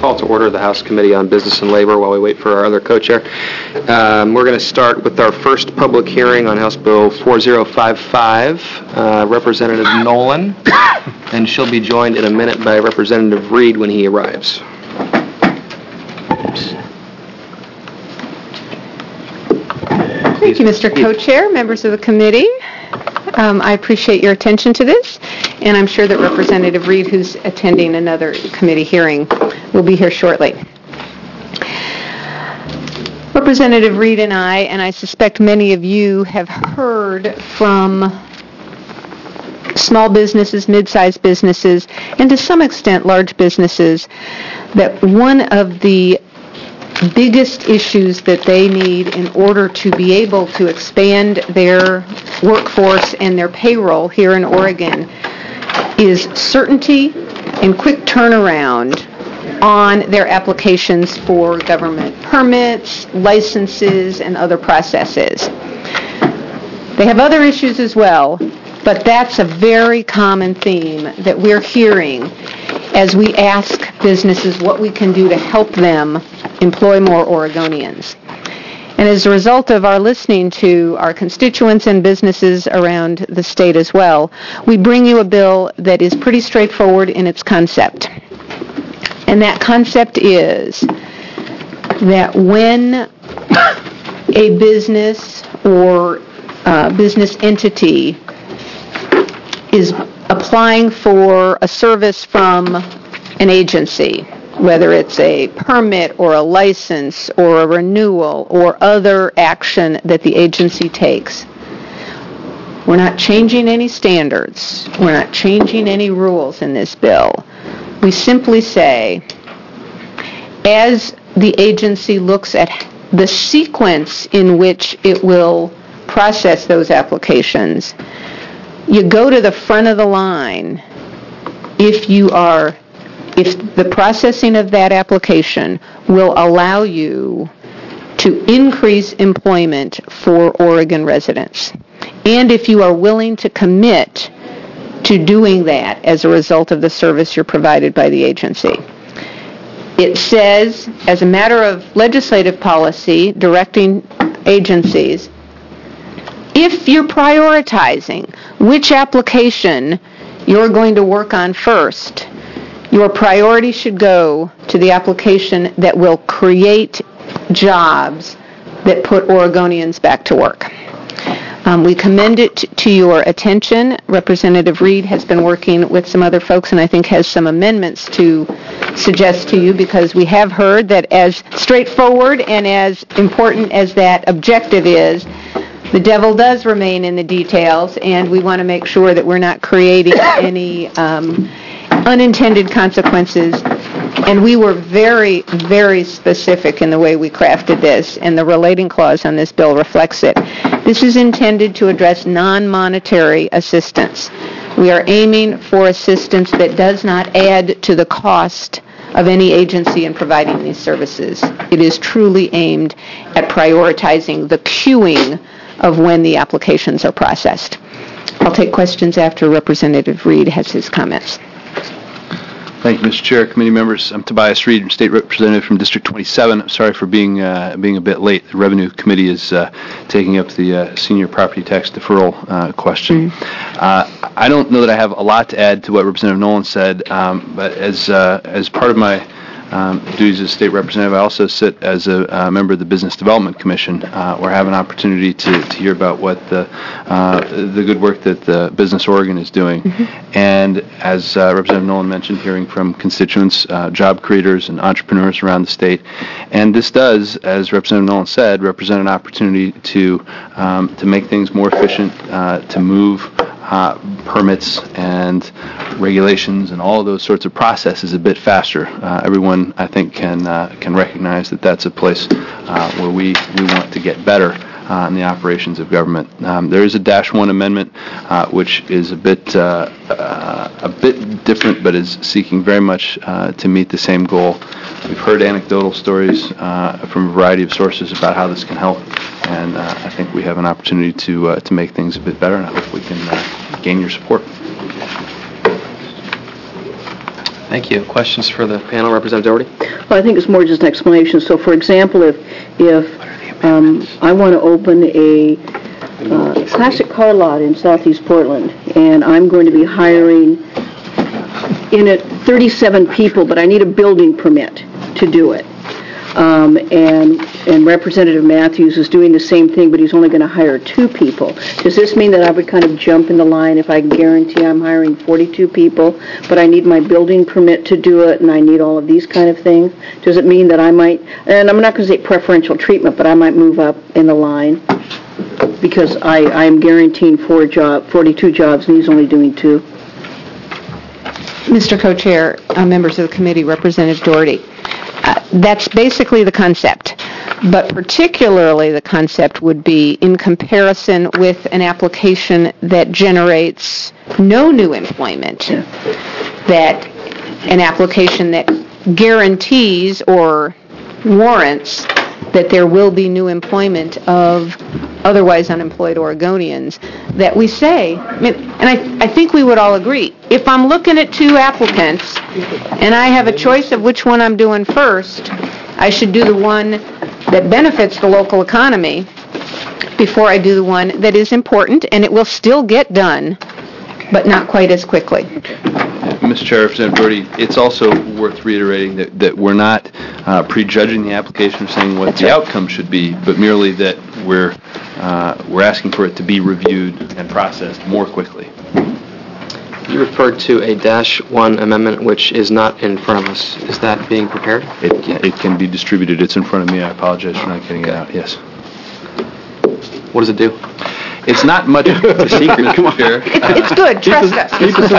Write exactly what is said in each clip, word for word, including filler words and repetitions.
call to order the House Committee on Business and Labor while we wait for our other co-chair. Um, we're going to start with our first public hearing on House Bill four oh five five. Uh, Representative Nolan, and she'll be joined in a minute by Representative Reed when he arrives. Thank you, Mister Co-Chair, members of the committee. Um, I appreciate your attention to this, and I'm sure that Representative Reed, who's attending another committee hearing, will be here shortly. Representative Reed and I, and I suspect many of you have heard from small businesses, mid-sized businesses, and to some extent large businesses, that one of the biggest issues that they need in order to be able to expand their workforce and their payroll here in Oregon is certainty and quick turnaround on their applications for government permits, licenses, and other processes. They have other issues as well, but that's a very common theme that we're hearing as we ask businesses what we can do to help them employ more Oregonians. And as a result of our listening to our constituents and businesses around the state as well, we bring you a bill that is pretty straightforward in its concept. And that concept is that when a business or uh, business entity is applying for a service from an agency, whether it's a permit or a license or a renewal or other action that the agency takes, we're not changing any standards. We're not changing any rules in this bill. We simply say, as the agency looks at the sequence in which it will process those applications, you go to the front of the line if you are, if the processing of that application will allow you to increase employment for Oregon residents, and if you are willing to commit to doing that as a result of the service you're provided by the agency. It says, as a matter of legislative policy directing agencies, if you're prioritizing which application you're going to work on first, your priority should go to the application that will create jobs that put Oregonians back to work. Um, we commend it to your attention. Representative Reed has been working with some other folks and I think has some amendments to suggest to you, because we have heard that as straightforward and as important as that objective is, the devil does remain in the details, and we want to make sure that we're not creating any um, unintended consequences. And we were very, very specific in the way we crafted this, and the relating clause on this bill reflects it. This is intended to address non-monetary assistance. We are aiming for assistance that does not add to the cost of any agency in providing these services. It is truly aimed at prioritizing the queuing of when the applications are processed. I'll take questions after Representative Reed has his comments. Thank you, Mister Chair, committee members. I'm Tobias Reed, State Representative from District twenty-seven. I'm sorry for being uh, being a bit late. The Revenue Committee is uh, taking up the uh, senior property tax deferral uh, question. Mm. Uh, I don't know that I have a lot to add to what Representative Nolan said, um, but as uh, as part of my Um, duties as state representative, I also sit as a uh, member of the Business Development Commission, uh, where I have an opportunity to, to hear about what the uh, the good work that the Business Oregon is doing. Mm-hmm. And as uh, Representative Nolan mentioned, hearing from constituents, uh, job creators, and entrepreneurs around the state. And this does, as Representative Nolan said, represent an opportunity to um, to make things more efficient, uh, to move Uh, permits and regulations and all of those sorts of processes a bit faster. Uh, everyone, I think, can uh, can recognize that that's a place uh, where we, we want to get better uh, in the operations of government. Um, there is a dash one amendment, uh, which is a bit uh, uh, a bit different, but is seeking very much uh, to meet the same goal. We've heard anecdotal stories uh, from a variety of sources about how this can help, and uh, I think we have an opportunity to uh, to make things a bit better, and I hope we can uh, gain your support. Thank you. Questions for the panel, Representative Doherty? Well, I think it's more just an explanation. So, for example, if if um, I want to open a uh, classic car lot in Southeast Portland, and I'm going to be hiring in it thirty-seven people, but I need a building permit to do it. Um, and and Representative Matthews is doing the same thing, but he's only going to hire two people. Does this mean that I would kind of jump in the line if I guarantee I'm hiring forty-two people, but I need my building permit to do it, and I need all of these kind of things? Does it mean that I might, and I'm not going to say preferential treatment, but I might move up in the line because I, I'm guaranteeing four job, forty-two jobs, and he's only doing two? Mister Co-Chair, uh, members of the committee, Representative Doherty, uh, that's basically the concept, but particularly the concept would be in comparison with an application that generates no new employment, Yeah. that an application that guarantees or warrants that there will be new employment of otherwise unemployed Oregonians, that we say, I mean, and I, I think we would all agree, if I'm looking at two applicants and I have a choice of which one I'm doing first, I should do the one that benefits the local economy before I do the one that is important, and it will still get done, but not quite as quickly. Mister Chair, Representative Doherty, it's also worth reiterating that, that we're not uh, prejudging the application or saying what That's the right. outcome should be, but merely that we're uh, we're asking for it to be reviewed and processed more quickly. You referred to a dash one amendment, which is not in front of us. Is that being prepared? It, it can be distributed. It's in front of me. I apologize for not getting it out. Yes. What does it do? It's not much of a secret, Come on. Chair. It's, it's good, trust us.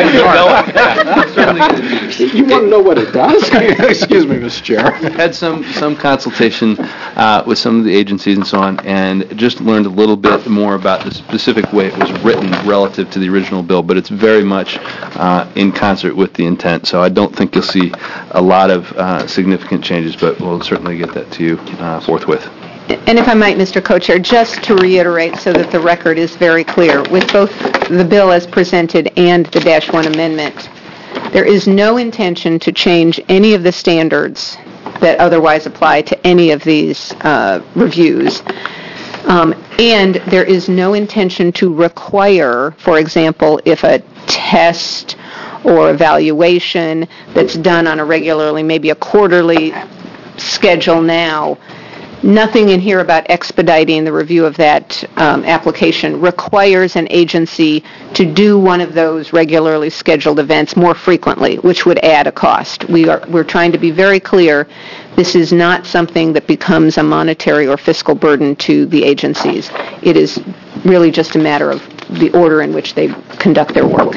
You want to know what it does? Excuse me, Mister Chair. Had some some consultation uh, with some of the agencies and so on, and just learned a little bit more about the specific way it was written relative to the original bill, but it's very much uh, in concert with the intent, so I don't think you'll see a lot of uh, significant changes, but we'll certainly get that to you uh, forthwith. And if I might, Mister Co-Chair, just to reiterate so that the record is very clear, with both the bill as presented and the dash one amendment, there is no intention to change any of the standards that otherwise apply to any of these uh, reviews. Um, and there is no intention to require, for example, if a test or evaluation that's done on a regularly, maybe a quarterly schedule now, nothing in here about expediting the review of that um, application requires an agency to do one of those regularly scheduled events more frequently, which would add a cost. We are, we're trying to be very clear. This is not something that becomes a monetary or fiscal burden to the agencies. It is really just a matter of the order in which they conduct their work.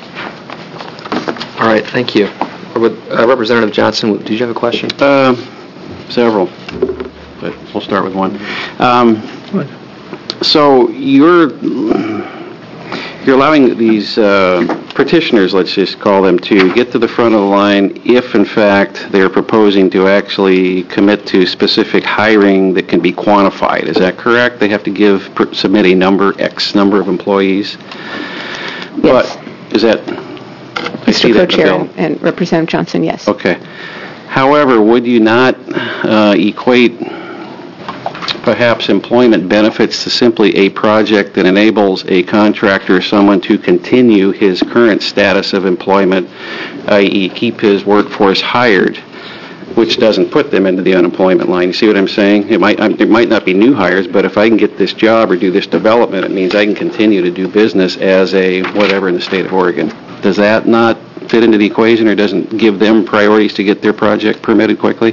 All right, thank you. Uh, Representative Johnson, did you have a question? Uh, several, but we'll start with one. Um, so you're you're allowing these uh, petitioners, let's just call them, to get to the front of the line if, in fact, they're proposing to actually commit to specific hiring that can be quantified. Is that correct? They have to give submit a number, X number of employees. Yes. But is that? I Mister see that in the Co-Chair bill. and Representative Johnson, yes. Okay. However, would you not uh, equate perhaps employment benefits to simply a project that enables a contractor or someone to continue his current status of employment, that is keep his workforce hired, which doesn't put them into the unemployment line? You see what I'm saying? It might, um, it might not be new hires, but if I can get this job or do this development, it means I can continue to do business as a whatever in the state of Oregon. Does that not fit into the equation, or doesn't give them priorities to get their project permitted quickly?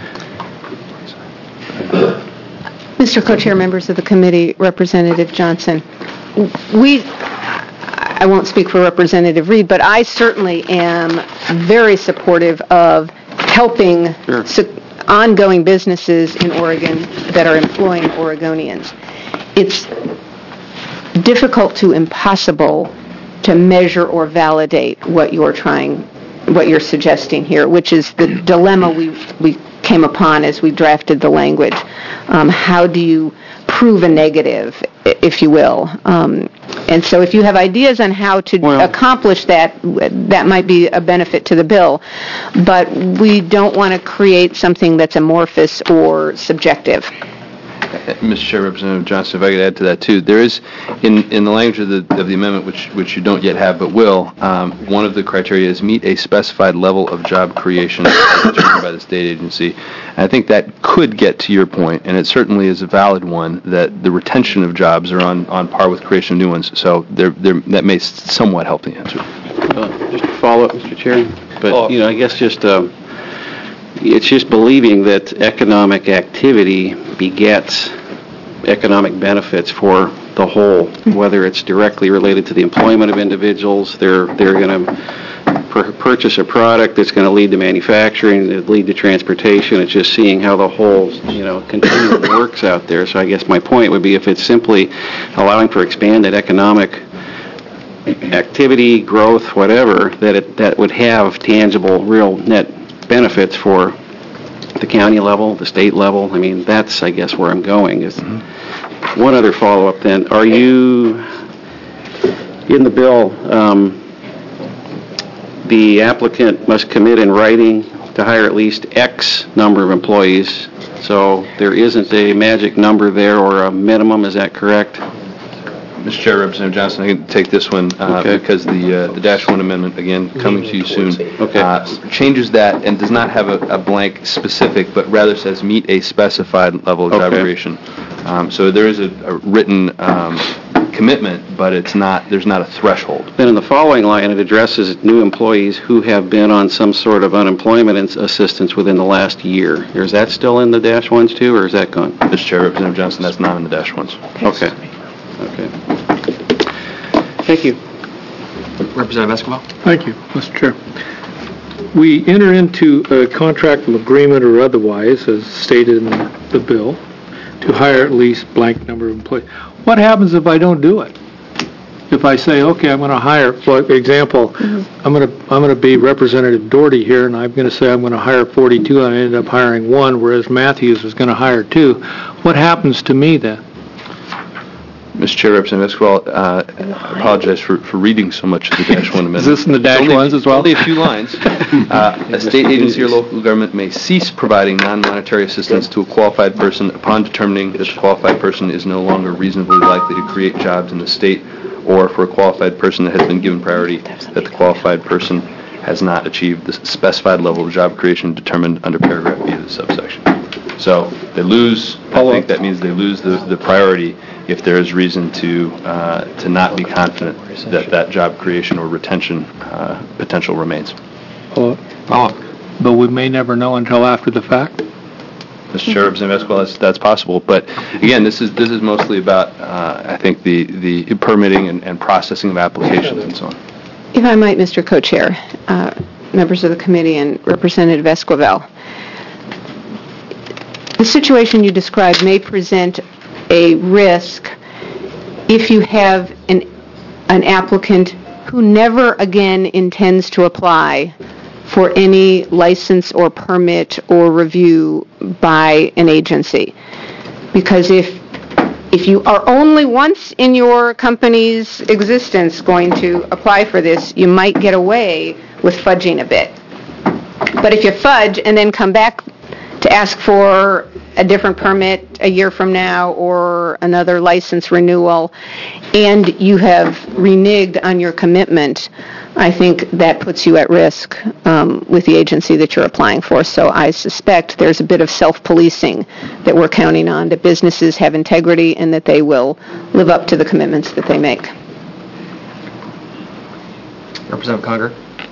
Mister Co-Chair, members of the committee, Representative Johnson, we, I won't speak for Representative Reed, but I certainly am very supportive of helping Sure. su- ongoing businesses in Oregon that are employing Oregonians. It's difficult to impossible to measure or validate what you're trying, what you're suggesting here, which is the dilemma we we came upon as we drafted the language. Um, how do you prove a negative, i- if you will. Um, And so if you have ideas on how to Well- accomplish that, that might be a benefit to the bill. But we don't want to create something that's amorphous or subjective. Mister Chair, Representative Johnson, if I could add to that too, there is, in, in the language of the, of the amendment, which, which you don't yet have but will, um, one of the criteria is meet a specified level of job creation as determined by the state agency. And I think that could get to your point, and it certainly is a valid one, that the retention of jobs are on, on par with creation of new ones. So there, there, that may somewhat help the answer. Uh, Just a follow-up, Mister Chair, Oh. but, you know, I guess just, uh, it's just believing that economic activity begets economic benefits for the whole, whether it's directly related to the employment of individuals, they're, they're going to pur- purchase a product that's going to lead to manufacturing, that lead to transportation. It's just seeing how the whole, you know, continuum works out there. So I guess my point would be if it's simply allowing for expanded economic activity, growth, whatever, that it, that would have tangible, real net benefits for the county level, the state level. I mean, that's, I guess, where I'm going. Is one other follow-up then. Are you, in the bill, um, the applicant must commit in writing to hire at least X number of employees, so there isn't a magic number there or a minimum, is that correct? Mister Chair, Representative Johnson, I can take this one uh, Okay. because the uh, the dash one amendment, again, coming to you soon, Okay. uh, changes that and does not have a, a blank specific, but rather says meet a specified level of job Okay. creation. Um, so there is a, a written um, commitment, but it's not. There's not a threshold. Then in the following line, it addresses new employees who have been on some sort of unemployment ins- assistance within the last year. Is that still in the dash ones too, or is that gone? Mister Chair, Representative Johnson, that's not in the dash ones. Okay. Okay. Thank you. Representative Escobar? Thank you, Mister Chair. We enter into a contractual agreement or otherwise, as stated in the bill, to hire at least blank number of employees. What happens if I don't do it? If I say, okay, I'm going to hire, for example, I'm going to I'm going to be Representative Doherty here, and I'm going to say I'm going to hire forty-two, and I ended up hiring one, whereas Matthews was going to hire two. What happens to me then? Mister Chair, Representative Esquivel, uh, I apologize for, for reading so much of the dash one amendment. Is this in the dash It's only- ones as well? Only a few lines. Uh, A state agency or local government may cease providing non-monetary assistance to a qualified person upon determining that the qualified person is no longer reasonably likely to create jobs in the state, or for a qualified person that has been given priority, that the qualified person has not achieved the specified level of job creation determined under paragraph B of the subsection. So they lose, I think that means they lose the, the priority if there is reason to uh, to not be confident that that job creation or retention uh, potential remains. But we may never know until after the fact. Mister Chair, Representative Esquivel, that's, that's possible. But again, this is this is mostly about, uh, I think, the, the permitting and, and processing of applications and so on. If I might, Mister Co-Chair, uh, members of the committee, and Representative Esquivel, the situation you described may present a risk if you have an, an applicant who never again intends to apply for any license or permit or review by an agency. Because if if you are only once in your company's existence going to apply for this, you might get away with fudging a bit. But if you fudge and then come back to ask for a different permit a year from now or another license renewal, and you have reneged on your commitment, I think that puts you at risk um, with the agency that you're applying for. So I suspect there's a bit of self-policing that we're counting on, that businesses have integrity and that they will live up to the commitments that they make. Representative Conger?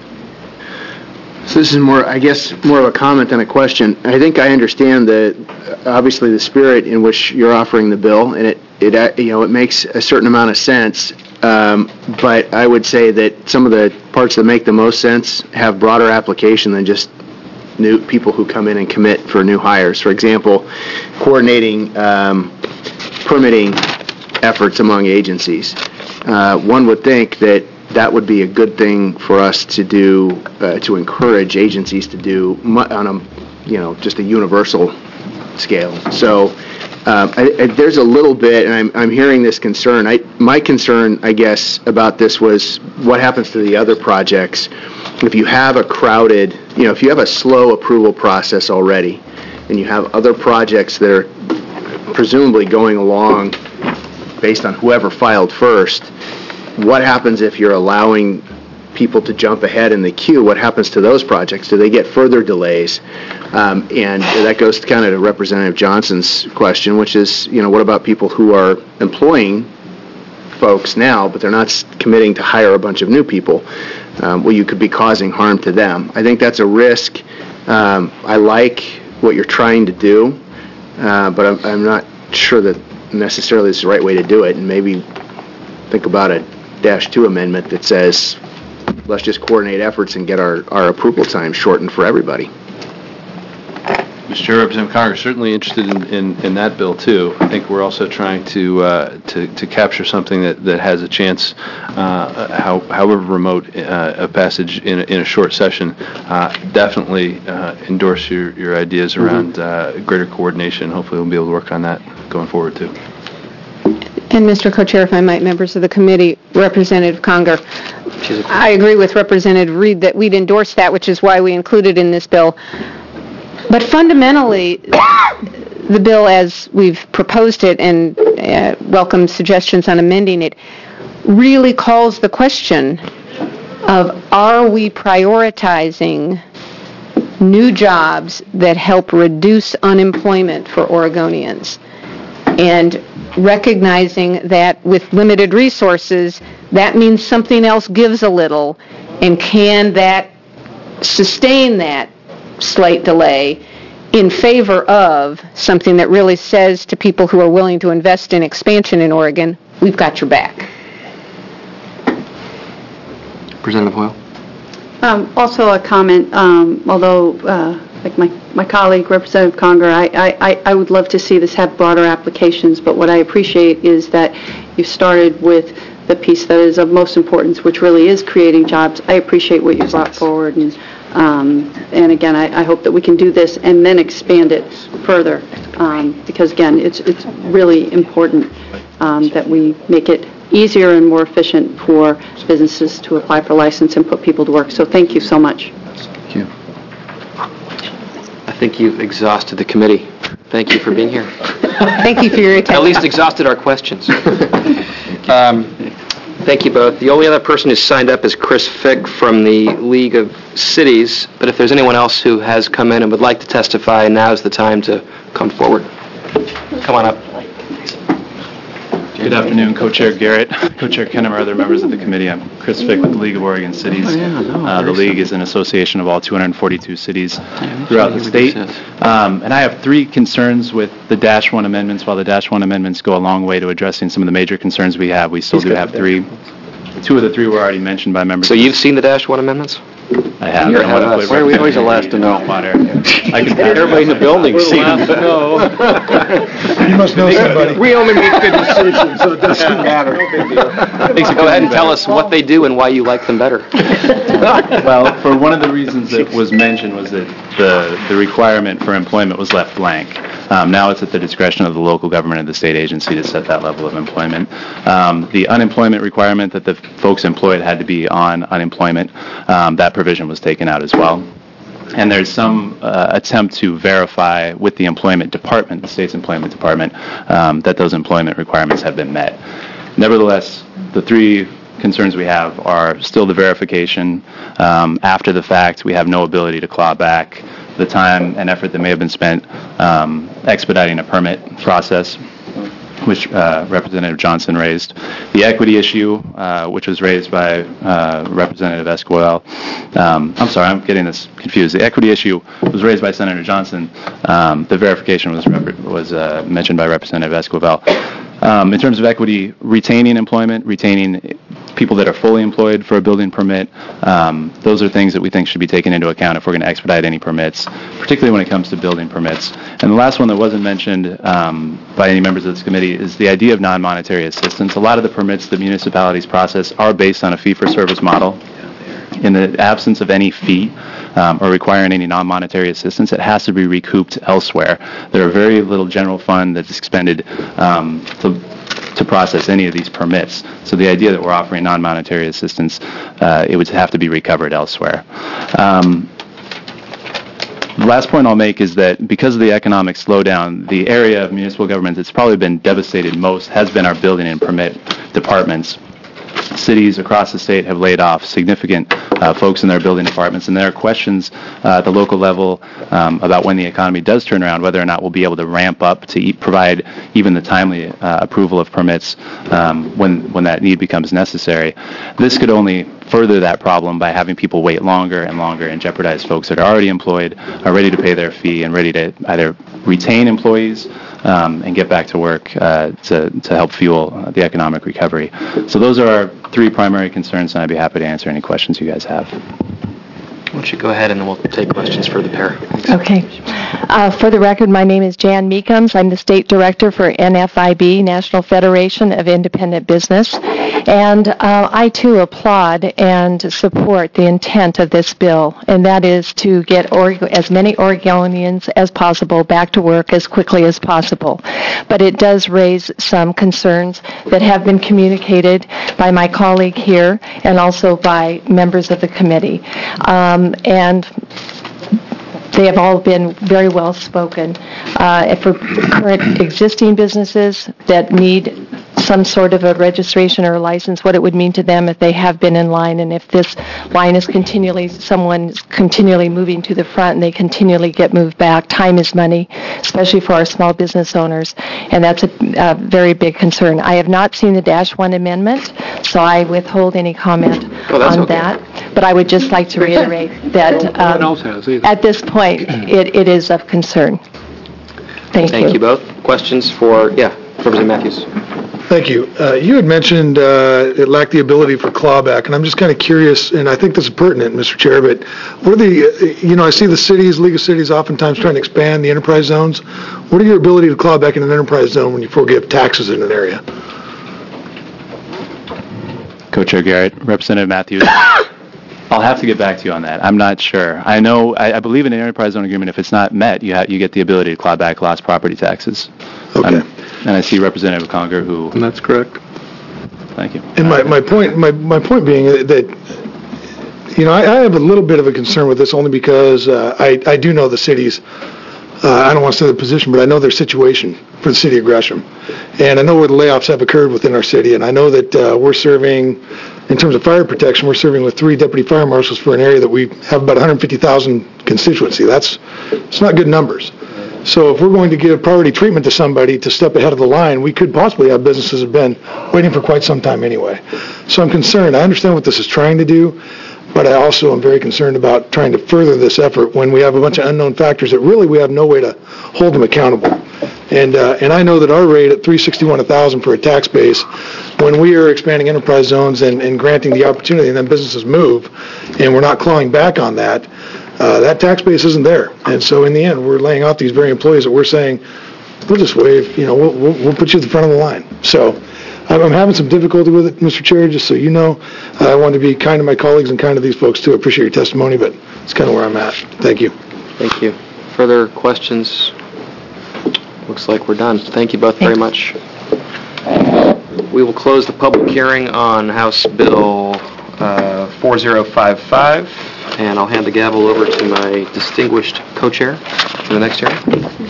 So this is more, I guess, more of a comment than a question. I think I understand the, obviously, the spirit in which you're offering the bill, and it, it, uh, you know, it makes a certain amount of sense. Um, but I would say that some of the parts that make the most sense have broader application than just new people who come in and commit for new hires. For example, coordinating um, permitting efforts among agencies. Uh, one would think that that would be a good thing for us to do, uh, to encourage agencies to do mu- on a, you know, just a universal scale. So um, I, I, there's a little bit, and I'm, I'm hearing this concern. I, my concern, I guess, about this was what happens to the other projects if you have a crowded, you know, if you have a slow approval process already, and you have other projects that are presumably going along based on whoever filed first. What happens if you're allowing people to jump ahead in the queue? What happens to those projects? Do they get further delays? Um, and that goes to kind of to Representative Johnson's question, which is, you know, what about people who are employing folks now, but they're not committing to hire a bunch of new people? Um, well, you could be causing harm to them. I think that's a risk. Um, I like what you're trying to do, uh, but I'm, I'm not sure that necessarily it's the right way to do it. And maybe think about a dash two amendment that says, let's just coordinate efforts and get our, our approval time shortened for everybody. Mister Chair, Representative Conger, certainly interested in, in, in that bill too. I think we're also trying to uh, to, to capture something that, that has a chance, uh, how, however remote, uh, a passage in a, in a short session. Uh, definitely uh, endorse your, your ideas around uh, greater coordination. Hopefully we'll be able to work on that going forward too. And Mister Co-Chair, if I might, members of the committee, Representative Conger, I agree with Representative Reed that we'd endorse that, which is why we included in this bill. But fundamentally, the bill as we've proposed it and uh, welcome suggestions on amending it really calls the question of, are we prioritizing new jobs that help reduce unemployment for Oregonians? And recognizing that with limited resources, that means something else gives a little, and can that sustain that slight delay in favor of something that really says to people who are willing to invest in expansion in Oregon, we've got your back. Representative Hoyle. Um, also a comment, um, although uh, like my, my colleague, Representative Conger, I, I, I would love to see this have broader applications, but what I appreciate is that you started with the piece that is of most importance, which really is creating jobs. I appreciate what you brought forward, and um, and again, I, I hope that we can do this and then expand it further, um, because again, it's it's really important um, that we make it easier and more efficient for businesses to apply for license and put people to work. So thank you so much. Thank you. I think you've exhausted the committee. Thank you for being here. Thank you for your attention. At least exhausted our questions. um, thank you both. The only other person who's signed up is Chris Fick from the League of Cities, but if there's anyone else who has come in and would like to testify, now's the time to come forward. Come on up. Good afternoon, Co-Chair Garrett, Co-Chair Kennemer, other members of the committee. I'm Chris Fick with the League of Oregon Cities. Uh, the League is an association of all two hundred forty-two cities throughout the state. Um, and I have three concerns with the Dash one amendments. While the Dash one amendments go a long way to addressing some of the major concerns we have, we still do have three. Two of the three were already mentioned by members. So you've seen the Dash one amendments? I have. You're ahead of us. Why are we always the last to know? I can, everybody in the building sees them. You must know somebody. We only make good decisions, so it doesn't matter. Go ahead and tell us what they do and why you like them better. Well, for one of the reasons that was mentioned was that the, the requirement for employment was left blank. Um, now it's at the discretion of the local government and the state agency to set that level of employment. Um, the unemployment requirement that the folks employed had to be on unemployment, um, that provision was taken out as well. And there's some uh, attempt to verify with the employment department, the state's employment department, um, that those employment requirements have been met. Nevertheless, the three concerns we have are still the verification. Um, after the fact, we have no ability to claw back the time and effort that may have been spent um, expediting a permit process, which uh, Representative Johnson raised. The equity issue, uh, which was raised by uh, Representative Esquivel. Um, I'm sorry, I'm getting this confused. The equity issue was raised by Senator Johnson. Um, the verification was was uh, mentioned by Representative Esquivel. Um, in terms of equity, retaining employment, retaining people that are fully employed for a building permit, um, those are things that we think should be taken into account if we're going to expedite any permits, particularly when it comes to building permits. And the last one that wasn't mentioned um, by any members of this committee is the idea of non-monetary assistance. A lot of the permits that municipalities process are based on a fee-for-service model. In the absence of any fee, um, or requiring any non-monetary assistance, it has to be recouped elsewhere. There are very little general fund that's expended um, to to process any of these permits. So the idea that we're offering non-monetary assistance, uh, it would have to be recovered elsewhere. Um, The last point I'll make is that because of the economic slowdown, the area of municipal government that's probably been devastated most has been our building and permit departments. Cities across the state have laid off significant uh, folks in their building departments, and there are questions uh, at the local level um, about when the economy does turn around, whether or not we'll be able to ramp up to e- provide even the timely uh, approval of permits um, when when that need becomes necessary. This could only further that problem by having people wait longer and longer and jeopardize folks that are already employed, are ready to pay their fee, and ready to either retain employees um, and get back to work uh, to, to help fuel uh, the economic recovery. So those are our three primary concerns, and I'd be happy to answer any questions you guys have. Why don't you go ahead, and then we'll take questions for the pair. Okay. Uh, for the record, my name is Jan Meekums. I'm the State Director for N F I B, National Federation of Independent Business. And uh, I, too, applaud and support the intent of this bill, and that is to get Oregon, as many Oregonians as possible back to work as quickly as possible. But it does raise some concerns that have been communicated by my colleague here and also by members of the committee. Um, and they have all been very well spoken. Uh, for current existing businesses that need some sort of a registration or a license, what it would mean to them if they have been in line, and if this line is continually, someone is continually moving to the front and they continually get moved back. Time is money, especially for our small business owners, and that's a, a very big concern. I have not seen the Dash one amendment, so I withhold any comment oh, on okay. that, but I would just like to reiterate that No one um, else has either. at this point, it, it is of concern. Thank, Thank you both. Questions for, yeah, Representative Matthews. Thank you. Uh, You had mentioned uh, it lacked the ability for clawback, and I'm just kind of curious, and I think this is pertinent, Mister Chair, but what are the, uh, you know, I see the cities, League of Cities oftentimes trying to expand the enterprise zones. What are your ability to claw back in an enterprise zone when you forgive taxes in an area? Co-Chair Garrett, Representative Matthews. I'll have to get back to you on that. I'm not sure. I know, I, I believe in an enterprise zone agreement, if it's not met, you ha- you get the ability to claw back lost property taxes. Okay. Um, and I see Representative Conger who... And that's correct. Thank you. And my, my point, my, my point being that, you know, I, I have a little bit of a concern with this only because uh, I, I do know the cities, uh, I don't want to say the position, but I know their situation for the city of Gresham. And I know where the layoffs have occurred within our city, and I know that uh, we're serving, in terms of fire protection, we're serving with three deputy fire marshals for an area that we have about one hundred fifty thousand constituency. That's, it's not good numbers. So if we're going to give priority treatment to somebody to step ahead of the line, we could possibly have businesses that have been waiting for quite some time anyway. So I'm concerned. I understand what this is trying to do, but I also am very concerned about trying to further this effort when we have a bunch of unknown factors that really we have no way to hold them accountable. And uh, and I know that our rate at three sixty-one a thousand for a tax base, when we are expanding enterprise zones and, and granting the opportunity and then businesses move, and we're not clawing back on that, Uh, that tax base isn't there. And so in the end, we're laying off these very employees that we're saying, we'll just waive, you know, we'll, we'll, we'll put you at the front of the line. So I'm, I'm having some difficulty with it, Mister Chair, just so you know. Uh, I want to be kind to my colleagues and kind to these folks, too. I appreciate your testimony, but it's kind of where I'm at. Thank you. Thank you. Further questions? Looks like we're done. Thank you both very much. We will close the public hearing on House Bill uh, four oh five five. And I'll hand the gavel over to my distinguished co-chair for the next hearing.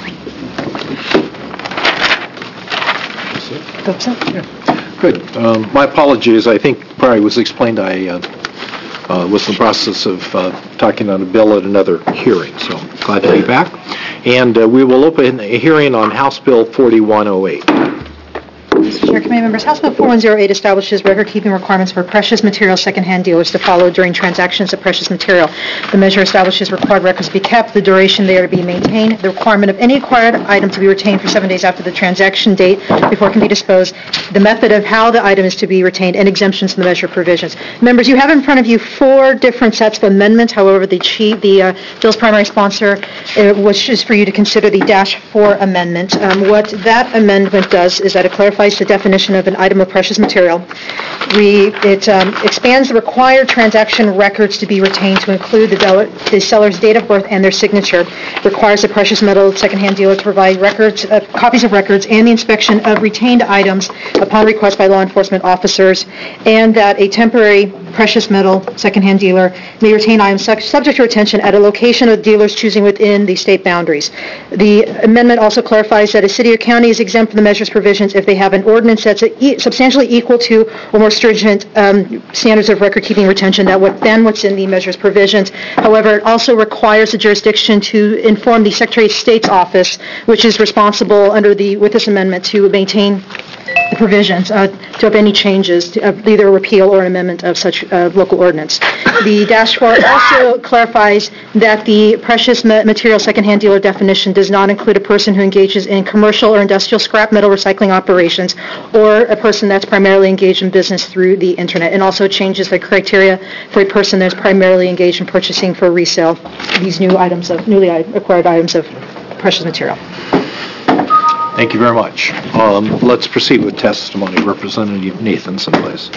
Good. Um, my apologies. I think probably was explained I uh, uh, was in the process of uh, talking on a bill at another hearing, so glad to be back. And uh, we will open a hearing on House Bill forty-one oh eight. Mister Chair, committee members, House Bill forty-one oh eight establishes record-keeping requirements for precious material secondhand dealers to follow during transactions of precious material. The measure establishes required records to be kept, the duration they are to be maintained, the requirement of any acquired item to be retained for seven days after the transaction date before it can be disposed, the method of how the item is to be retained, and exemptions from the measure provisions. Members, you have in front of you four different sets of amendments. However, the chief, the uh, bill's primary sponsor uh, wishes for you to consider the Dash four amendment. Um, what that amendment does is that it clarifies clarifies the definition of an item of precious material. We, it um, expands the required transaction records to be retained to include the, del- the seller's date of birth and their signature. Requires a precious metal secondhand dealer to provide records, uh, copies of records and the inspection of retained items upon request by law enforcement officers, and that a temporary precious metal secondhand dealer may retain items su- subject to retention at a location of the dealer's choosing within the state boundaries. The amendment also clarifies that a city or county is exempt from the measures provisions if they have an ordinance that's e- substantially equal to or more stringent um, standards of record-keeping retention that what, than what's in the measures provisions. However, it also requires the jurisdiction to inform the Secretary of State's office, which is responsible under the with this amendment to maintain the provisions, uh, to have any changes, to, uh, either a repeal or an amendment of such uh, local ordinance. The dash four also clarifies that the precious ma- material secondhand dealer definition does not include a person who engages in commercial or industrial scrap metal recycling operations or a person that's primarily engaged in business through the internet, and also changes the criteria for a person that's primarily engaged in purchasing for resale these new items of newly acquired items of precious material. Thank you very much. Um, Let's proceed with testimony. Representative Nathanson, please.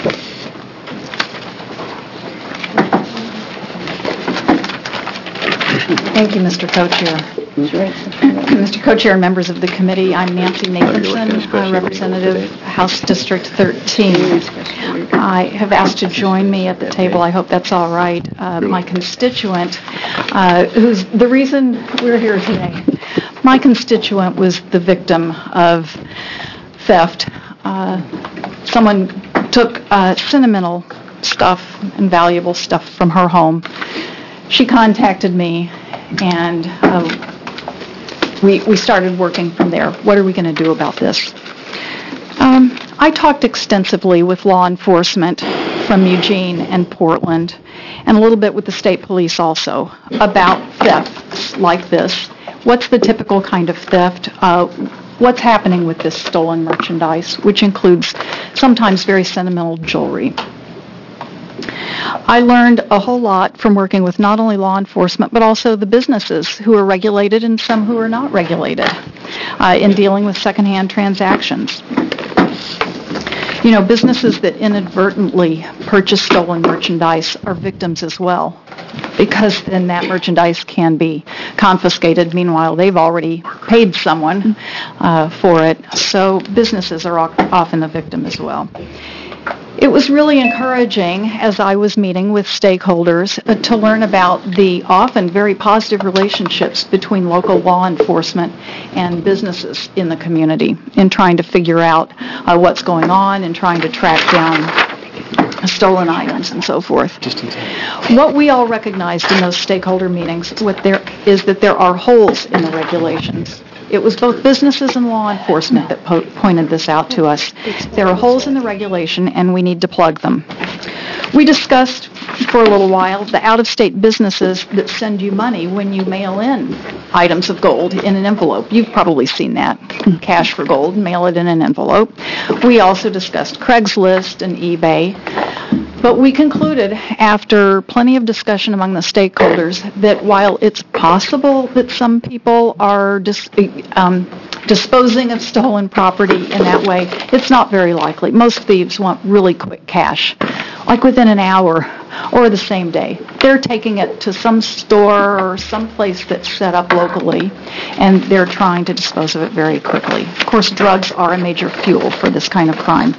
Thank you, Mister Co-Chair. Mister Co-Chair and members of the committee, I'm Nancy Nathanson, uh, Representative House District thirteen. I have asked to join me at the table. I hope that's all right. Uh, my constituent, uh, who's the reason we're here today. My constituent was the victim of theft. Uh, someone took uh, sentimental stuff and valuable stuff from her home. She contacted me, and uh, we we started working from there. What are we going to do about this? Um, I talked extensively with law enforcement from Eugene and Portland, and a little bit with the state police also, about thefts like this. What's the typical kind of theft? Uh, what's happening with this stolen merchandise, which includes sometimes very sentimental jewelry? I learned a whole lot from working with not only law enforcement, but also the businesses who are regulated and some who are not regulated uh, in dealing with secondhand transactions. You know, businesses that inadvertently purchase stolen merchandise are victims as well, because then that merchandise can be confiscated. Meanwhile, they've already paid someone uh, for it. So businesses are often the victim as well. It was really encouraging, as I was meeting with stakeholders, uh, to learn about the often very positive relationships between local law enforcement and businesses in the community in trying to figure out uh, what's going on and trying to track down stolen items and so forth. What we all recognized in those stakeholder meetings what there, is that there are holes in the regulations. It was both businesses and law enforcement that po- pointed this out to us. There are holes in the regulation, and we need to plug them. We discussed for a little while the out-of-state businesses that send you money when you mail in items of gold in an envelope. You've probably seen that. Cash for gold, mail it in an envelope. We also discussed Craigslist and eBay. But we concluded, after plenty of discussion among the stakeholders, that while it's possible that some people are dis- um, disposing of stolen property in that way, it's not very likely. Most thieves want really quick cash, like within an hour or the same day. They're taking it to some store or some place that's set up locally, and they're trying to dispose of it very quickly. Of course, drugs are a major fuel for this kind of crime.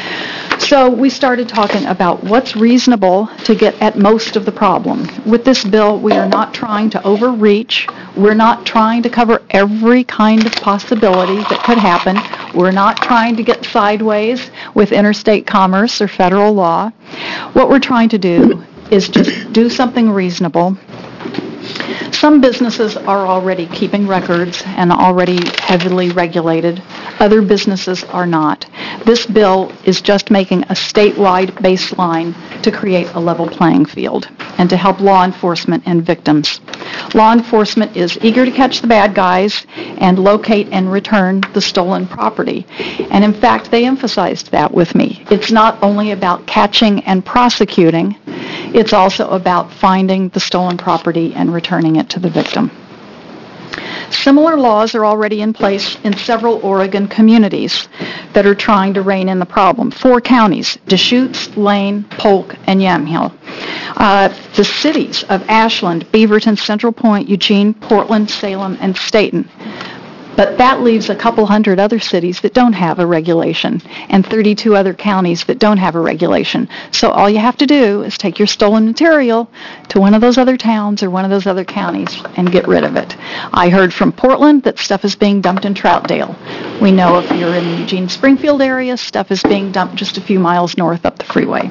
So we started talking about what's reasonable to get at most of the problem. With this bill, we are not trying to overreach. We're not trying to cover every kind of possibility that could happen. We're not trying to get sideways with interstate commerce or federal law. What we're trying to do is just do something reasonable. Some businesses are already keeping records and already heavily regulated. Other businesses are not. This bill is just making a statewide baseline to create a level playing field and to help law enforcement and victims. Law enforcement is eager to catch the bad guys and locate and return the stolen property. And in fact, they emphasized that with me. It's not only about catching and prosecuting, it's also about finding the stolen property and returning it to the victim. Similar laws are already in place in several Oregon communities that are trying to rein in the problem. Four counties, Deschutes, Lane, Polk, and Yamhill. Uh, the cities of Ashland, Beaverton, Central Point, Eugene, Portland, Salem, and Staten. But that leaves a couple hundred other cities that don't have a regulation and thirty-two other counties that don't have a regulation. So all you have to do is take your stolen material to one of those other towns or one of those other counties and get rid of it. I heard from Portland that stuff is being dumped in Troutdale. We know if you're in the Eugene Springfield area, stuff is being dumped just a few miles north up the freeway.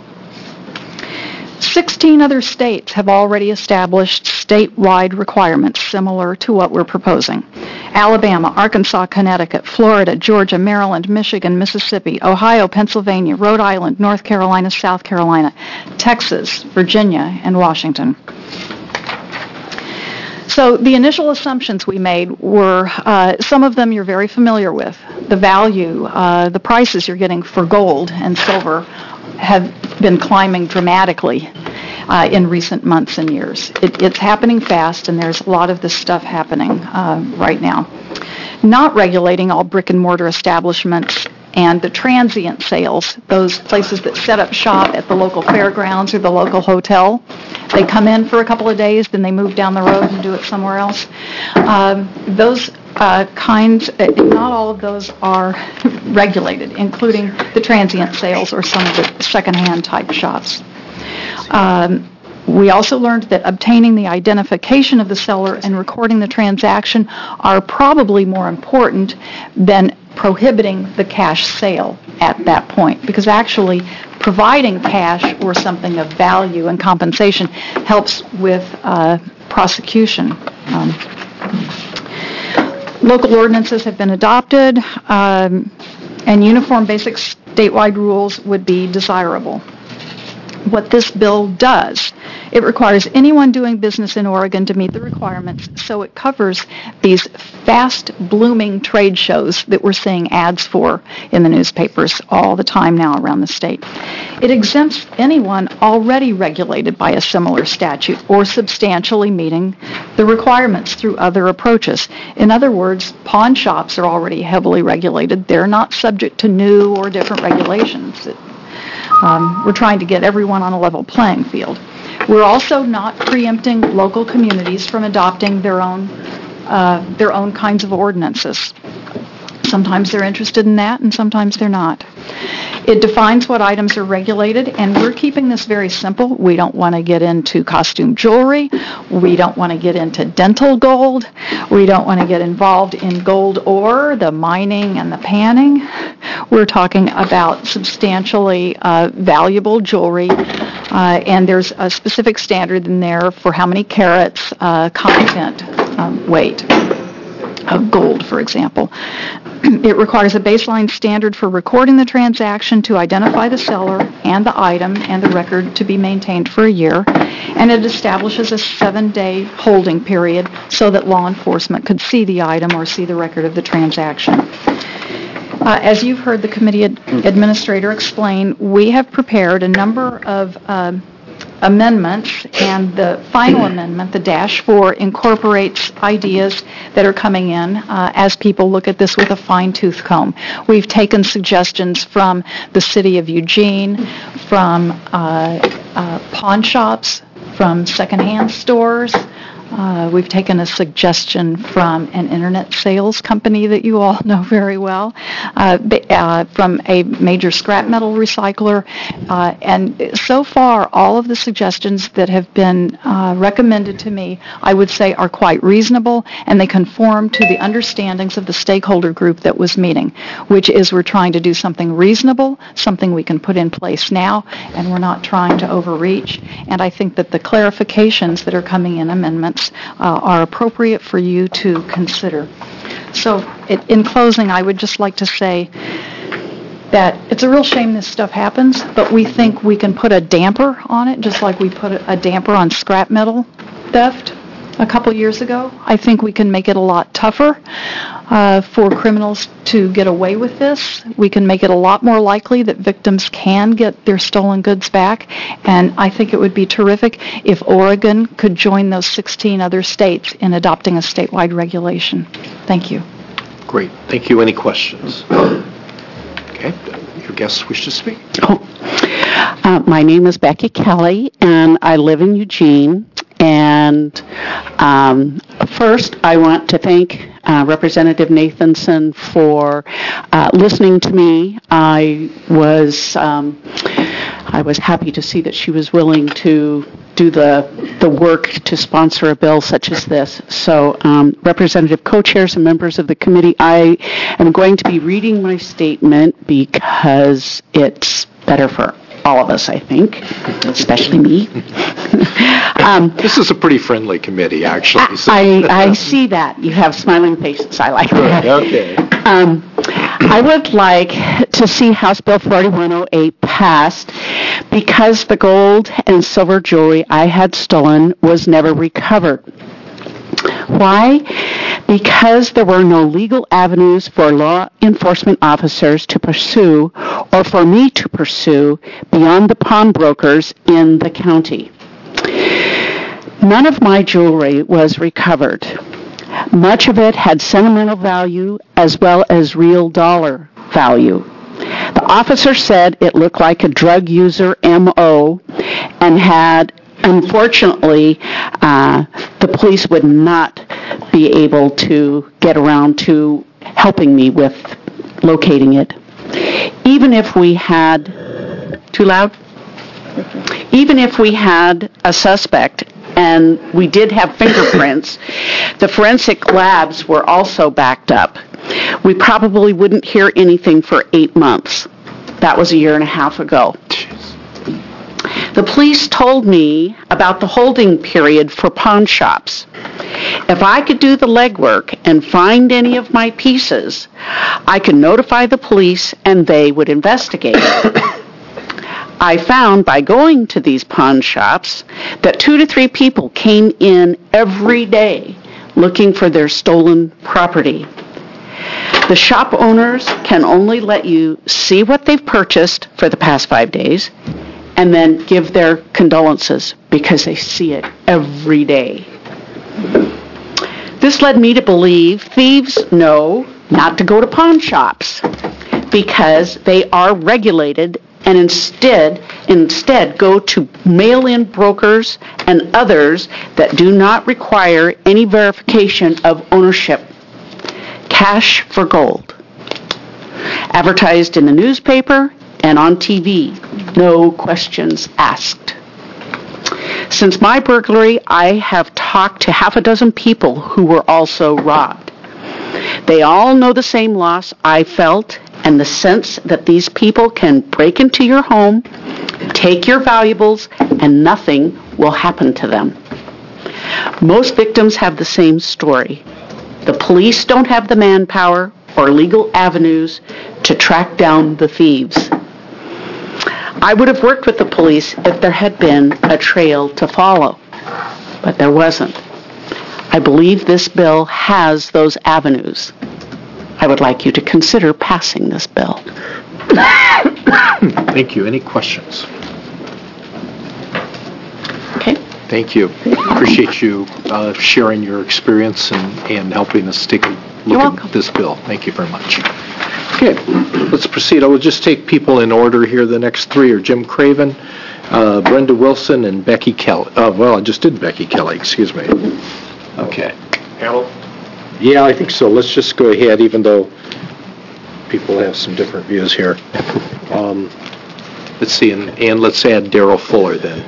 sixteen other states have already established statewide requirements similar to what we're proposing. Alabama, Arkansas, Connecticut, Florida, Georgia, Maryland, Michigan, Mississippi, Ohio, Pennsylvania, Rhode Island, North Carolina, South Carolina, Texas, Virginia, and Washington. So the initial assumptions we made were, uh, some of them you're very familiar with. The value, uh, the prices you're getting for gold and silver have been climbing dramatically uh, in recent months and years. It, it's happening fast, and there's a lot of this stuff happening uh, right now. Not regulating all brick and mortar establishments and the transient sales, those places that set up shop at the local fairgrounds or the local hotel. They come in for a couple of days, then they move down the road and do it somewhere else. Um, those uh, kinds, uh, not all of those are regulated, including the transient sales or some of the secondhand type shops. Um, We also learned that obtaining the identification of the seller and recording the transaction are probably more important than prohibiting the cash sale at that point, because actually providing cash or something of value and compensation helps with uh, prosecution. Um, local ordinances have been adopted, um, and uniform basic statewide rules would be desirable. What this bill does, it requires anyone doing business in Oregon to meet the requirements, so it covers these fast-blooming trade shows that we're seeing ads for in the newspapers all the time now around the state. It exempts anyone already regulated by a similar statute or substantially meeting the requirements through other approaches. In other words, pawn shops are already heavily regulated. They're not subject to new or different regulations. It, Um, we're trying to get everyone on a level playing field. We're also not preempting local communities from adopting their own uh, their own kinds of ordinances. Sometimes they're interested in that, and sometimes they're not. It defines what items are regulated, and we're keeping this very simple. We don't want to get into costume jewelry. We don't want to get into dental gold. We don't want to get involved in gold ore, the mining and the panning. We're talking about substantially uh, valuable jewelry, uh, and there's a specific standard in there for how many carats, uh, content, um, weight of gold, for example. It requires a baseline standard for recording the transaction to identify the seller and the item and the record to be maintained for a year, and it establishes a seven-day holding period so that law enforcement could see the item or see the record of the transaction. Uh, as you've heard the committee ad- administrator explain, we have prepared a number of uh, amendments, and the final amendment, the dash four, incorporates ideas that are coming in uh, as people look at this with a fine-tooth comb. We've taken suggestions from the city of Eugene, from uh, uh, pawn shops, from secondhand stores. Uh, we've taken a suggestion from an internet sales company that you all know very well, uh, uh, from a major scrap metal recycler, uh, and so far all of the suggestions that have been uh, recommended to me, I would say, are quite reasonable, and they conform to the understandings of the stakeholder group that was meeting, which is we're trying to do something reasonable, something we can put in place now, and we're not trying to overreach. And I think that the clarifications that are coming in amendments Uh, are appropriate for you to consider. So it, in closing, I would just like to say that it's a real shame this stuff happens, but we think we can put a damper on it, just like we put a, a damper on scrap metal theft a couple years ago. I think we can make it a lot tougher. uh, for criminals to get away with this. We can make it a lot more likely that victims can get their stolen goods back, and I think it would be terrific if Oregon could join those sixteen other states in adopting a statewide regulation. Thank you. Great. Thank you. Any questions? Okay. Your guests wish to speak. Oh. Uh, my name is Becky Kelly, and I live in Eugene. And um, first, I want to thank uh, Representative Nathanson for uh, listening to me. I was um, I was happy to see that she was willing to do the the work to sponsor a bill such as this. So, um, Representative co-chairs and members of the committee, I am going to be reading my statement because it's better for all of us, I think, especially me. um, this is a pretty friendly committee, actually. So. I, I see that. You have smiling faces. I like that. Okay. Um, I would like to see House Bill forty-one oh eight passed because the gold and silver jewelry I had stolen was never recovered. Why? Because there were no legal avenues for law enforcement officers to pursue or for me to pursue beyond the pawnbrokers in the county. None of my jewelry was recovered. Much of it had sentimental value as well as real dollar value. The officer said it looked like a drug user M O and had Unfortunately, uh, the police would not be able to get around to helping me with locating it. Even if we had, too loud? Even if we had a suspect and we did have fingerprints, the forensic labs were also backed up. We probably wouldn't hear anything for eight months. That was a year and a half ago. The police told me about the holding period for pawn shops. If I could do the legwork and find any of my pieces, I could notify the police and they would investigate. I found by going to these pawn shops that two to three people came in every day looking for their stolen property. The shop owners can only let you see what they've purchased for the past five days and then give their condolences because they see it every day. This led me to believe thieves know not to go to pawn shops because they are regulated and instead instead go to mail-in brokers and others that do not require any verification of ownership. Cash for gold. Advertised in the newspaper and on T V. No questions asked. Since my burglary, I have talked to half a dozen people who were also robbed. They all know the same loss I felt and the sense that these people can break into your home, take your valuables, and nothing will happen to them. Most victims have the same story. The police don't have the manpower or legal avenues to track down the thieves. I would have worked with the police if there had been a trail to follow, but there wasn't. I believe this bill has those avenues. I would like you to consider passing this bill. Thank you. Any questions? Okay. Thank you. Appreciate you uh, sharing your experience and, and helping us take a look You're at welcome. this bill. Thank you very much. Okay, let's proceed. I will just take people in order here. The next three are Jim Craven, uh, Brenda Wilson, and Becky Kelly. Uh, well, I just did Becky Kelly, excuse me. Okay. Harold? Yeah, I think so. Let's just go ahead, even though people have some different views here. Um, let's see, and, and let's add Daryl Fuller then.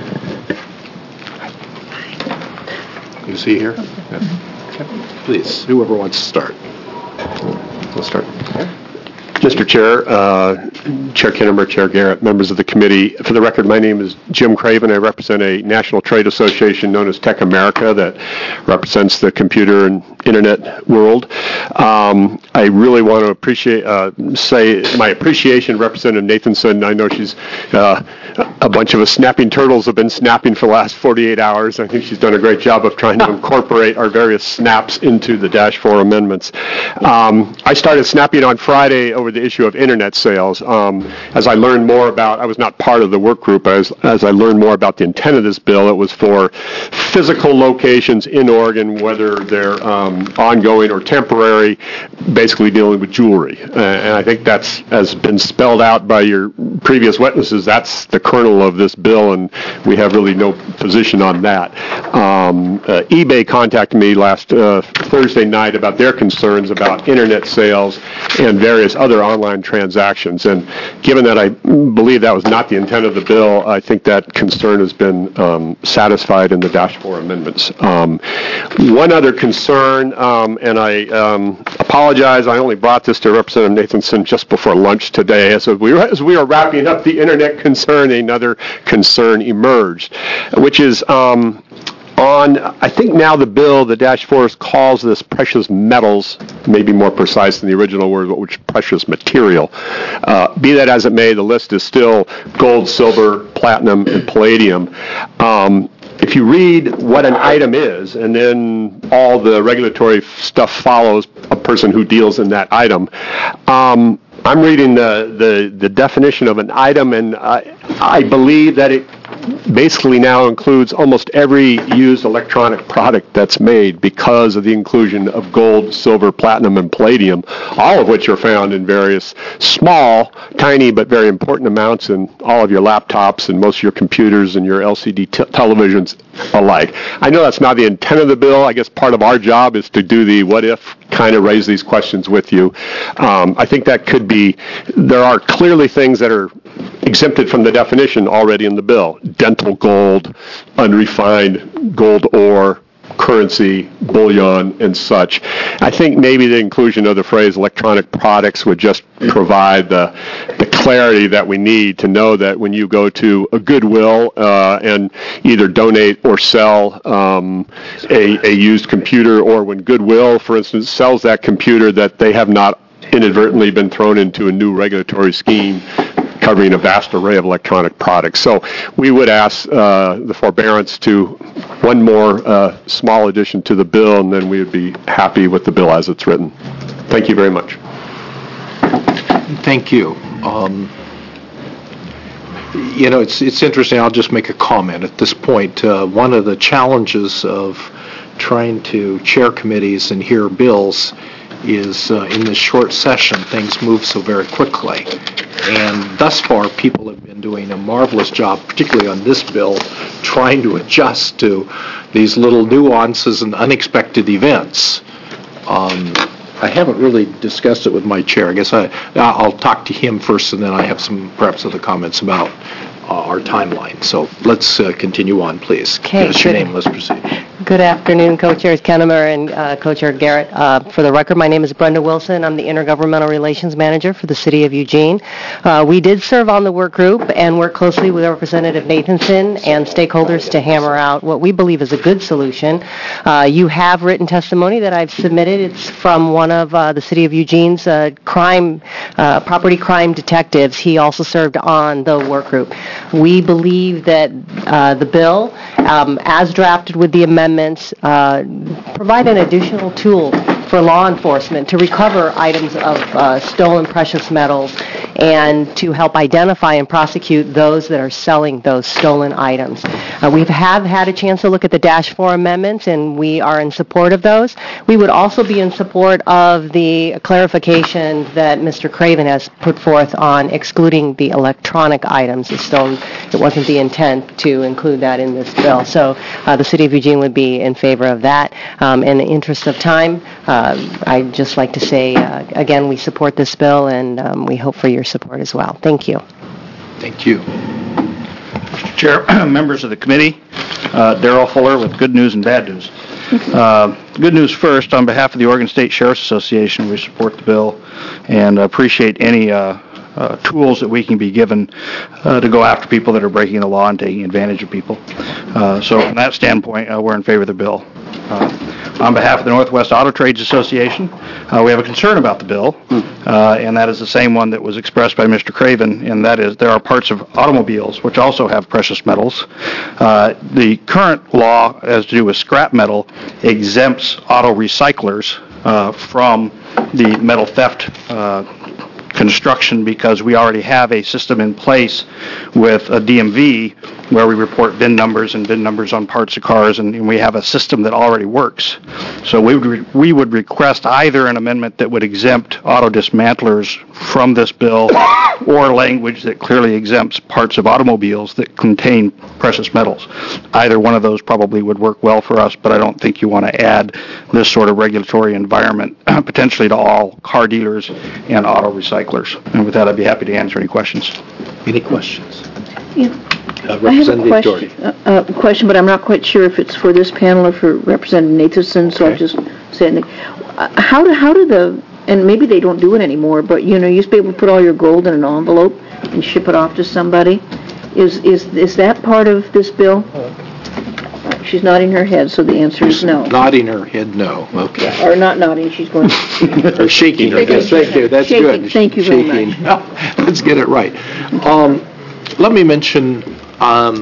Is he here? Okay. Please, whoever wants to start. We'll start. Mister Chair, uh, Chair Kinnemer, Chair Garrett, members of the committee. For the record, my name is Jim Craven. I represent a national trade association known as Tech America that represents the computer and internet world. Um, I really want to appreciate, uh, say my appreciation to Representative Nathanson. I know she's uh, a bunch of us snapping turtles have been snapping for the last forty-eight hours. I think she's done a great job of trying to incorporate our various snaps into the Dash four amendments. Um, I started snapping on Friday over the issue of internet sales. Um, as I learned more about, I was not part of the work group, but as, as I learned more about the intent of this bill, it was for physical locations in Oregon, whether they're um, ongoing or temporary, basically dealing with jewelry. Uh, and I think that's, has been spelled out by your previous witnesses, that's the kernel of this bill, and we have really no position on that. Um, uh, eBay contacted me last uh, Thursday night about their concerns about internet sales and various other online transactions. And given that I believe that was not the intent of the bill, I think that concern has been um, satisfied in the Dash four amendments. Um, one other concern, um, and I um, apologize, I only brought this to Representative Nathanson just before lunch today. As we were, as we were wrapping up the internet concern, another concern emerged, which is um, on, I think now the bill, the Dash four calls this precious metals, maybe more precise than the original word, but which precious material. Uh, be that as it may, the list is still gold, silver, platinum, and palladium. Um, If you read what an item is, and then all the regulatory stuff follows a person who deals in that item, um, I'm reading the, the, the definition of an item, and I, I believe that it basically now includes almost every used electronic product that's made because of the inclusion of gold, silver, platinum, and palladium, all of which are found in various small, tiny, but very important amounts in all of your laptops and most of your computers and your L C D t- televisions alike. I know that's not the intent of the bill. I guess part of our job is to do the what if, kind of raise these questions with you. Um, I think that could be, there are clearly things that are exempted from the definition already in the bill. Dental gold, unrefined gold ore, currency, bullion, and such. I think maybe the inclusion of the phrase electronic products would just provide the, the clarity that we need to know that when you go to a Goodwill uh, and either donate or sell um, a, a used computer, or when Goodwill, for instance, sells that computer, that they have not inadvertently been thrown into a new regulatory scheme covering a vast array of electronic products. So we would ask uh, the forbearance to one more uh, small addition to the bill, and then we would be happy with the bill as it's written. Thank you very much. Thank you. Um, you know, it's it's interesting. I'll just make a comment at this point. Uh, one of the challenges of trying to chair committees and hear bills is uh, in this short session, things move so very quickly. And thus far, people have been doing a marvelous job, particularly on this bill, trying to adjust to these little nuances and unexpected events. Um, I haven't really discussed it with my chair. I guess I, I'll talk to him first, and then I have some perhaps other comments about uh, our timeline. So let's uh, continue on, please. Okay, Give us your good. name. Let's proceed. Good afternoon, Co-Chairs Kennemer and uh, Co-Chair Garrett. Uh, for the record, my name is Brenda Wilson. I'm the Intergovernmental Relations Manager for the City of Eugene. Uh, we did serve on the work group and work closely with Representative Nathanson and stakeholders to hammer out what we believe is a good solution. Uh, you have written testimony that I've submitted. It's from one of uh, the City of Eugene's uh, crime, uh, property crime detectives. He also served on the work group. We believe that uh, the bill, um, as drafted with the amendment, Uh, provide an additional tool for law enforcement to recover items of uh, stolen precious metals and to help identify and prosecute those that are selling those stolen items. Uh, we have had a chance to look at the Dash four amendments, and we are in support of those. We would also be in support of the clarification that Mister Craven has put forth on excluding the electronic items. It's still, it wasn't the intent to include that in this bill. So uh, the City of Eugene would be in favor of that. Um, in the interest of time, uh, I'd just like to say, uh, again, we support this bill, and um, we hope for your support as well. Thank you. Thank you. Mister Chair, members of the committee, uh, Darrell Fuller with good news and bad news. Uh, good news first, on behalf of the Oregon State Sheriff's Association, we support the bill and appreciate any uh, uh, tools that we can be given uh, to go after people that are breaking the law and taking advantage of people. Uh, so from that standpoint, uh, we're in favor of the bill. Uh, On behalf of the Northwest Auto Trades Association, uh, we have a concern about the bill, uh, and that is the same one that was expressed by Mister Craven, and that is there are parts of automobiles which also have precious metals. Uh, the current law, as to do with scrap metal, exempts auto recyclers uh, from the metal theft uh, construction because we already have a system in place with a D M V where we report V I N numbers and V I N numbers on parts of cars, and, and we have a system that already works. So we would, re- we would request either an amendment that would exempt auto dismantlers from this bill or language that clearly exempts parts of automobiles that contain precious metals. Either one of those probably would work well for us, but I don't think you want to add this sort of regulatory environment potentially to all car dealers and auto recyclers. And with that, I'd be happy to answer any questions. Any questions? Yeah. Uh, I have a Representative Doherty. question, uh, uh, question, but I'm not quite sure if it's for this panel or for Representative Nathanson, so I'll just say it. Uh, How do, how do the, and maybe they don't do it anymore, but, you know, you used to be able to put all your gold in an envelope and ship it off to somebody. Is, is, is that part of this bill? She's nodding her head, so the answer is no. Nodding her head, no. Okay. Or not nodding, she's going... Or shaking her head. Thank you, that's Shaking, good. thank you very Shaking. much. Let's get it right. Um, Let me mention, um,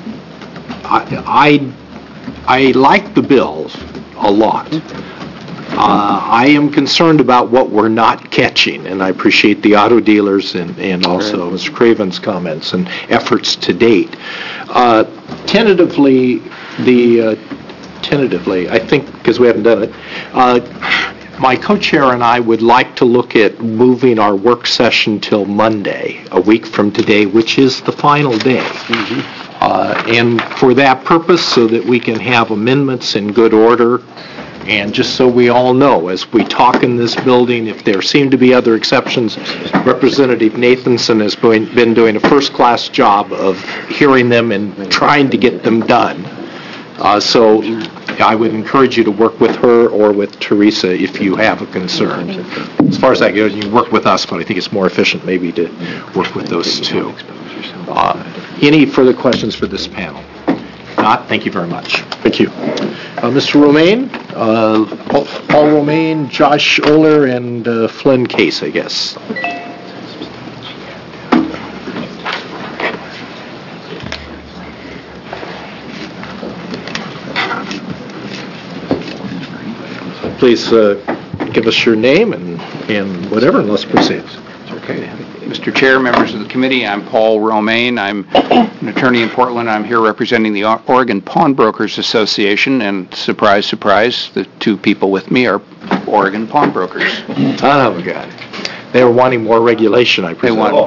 I, I, I like the bills a lot. Uh, I am concerned about what we're not catching, and I appreciate the auto dealers and, and also Mister Craven's comments and efforts to date. Uh, tentatively, the uh, tentatively, I think, because we haven't done it, uh, my co-chair and I would like to look at moving our work session till Monday, a week from today, which is the final day. Mm-hmm. Uh, and for that purpose, so that we can have amendments in good order. And just so we all know, as we talk in this building, if there seem to be other exceptions, Representative Nathanson has been doing a first-class job of hearing them and trying to get them done. Uh, so I would encourage you to work with her or with Teresa if you have a concern. As far as that goes, you can work with us, but I think it's more efficient maybe to work with those two. Uh, any further questions for this panel? Not, thank you very much. Thank you. Uh, Mister Romaine, uh, Paul, Paul Romaine, Josh Oler, and uh, Flynn Case, I guess. Please uh, give us your name and, and whatever, and let's proceed. Okay. Mister Chair, members of the committee, I'm Paul Romaine. I'm an attorney in Portland. I'm here representing the Oregon Pawnbrokers Association, and surprise, surprise, the two people with me are Oregon pawnbrokers. Oh, my God. They were wanting more regulation, I presume. They want.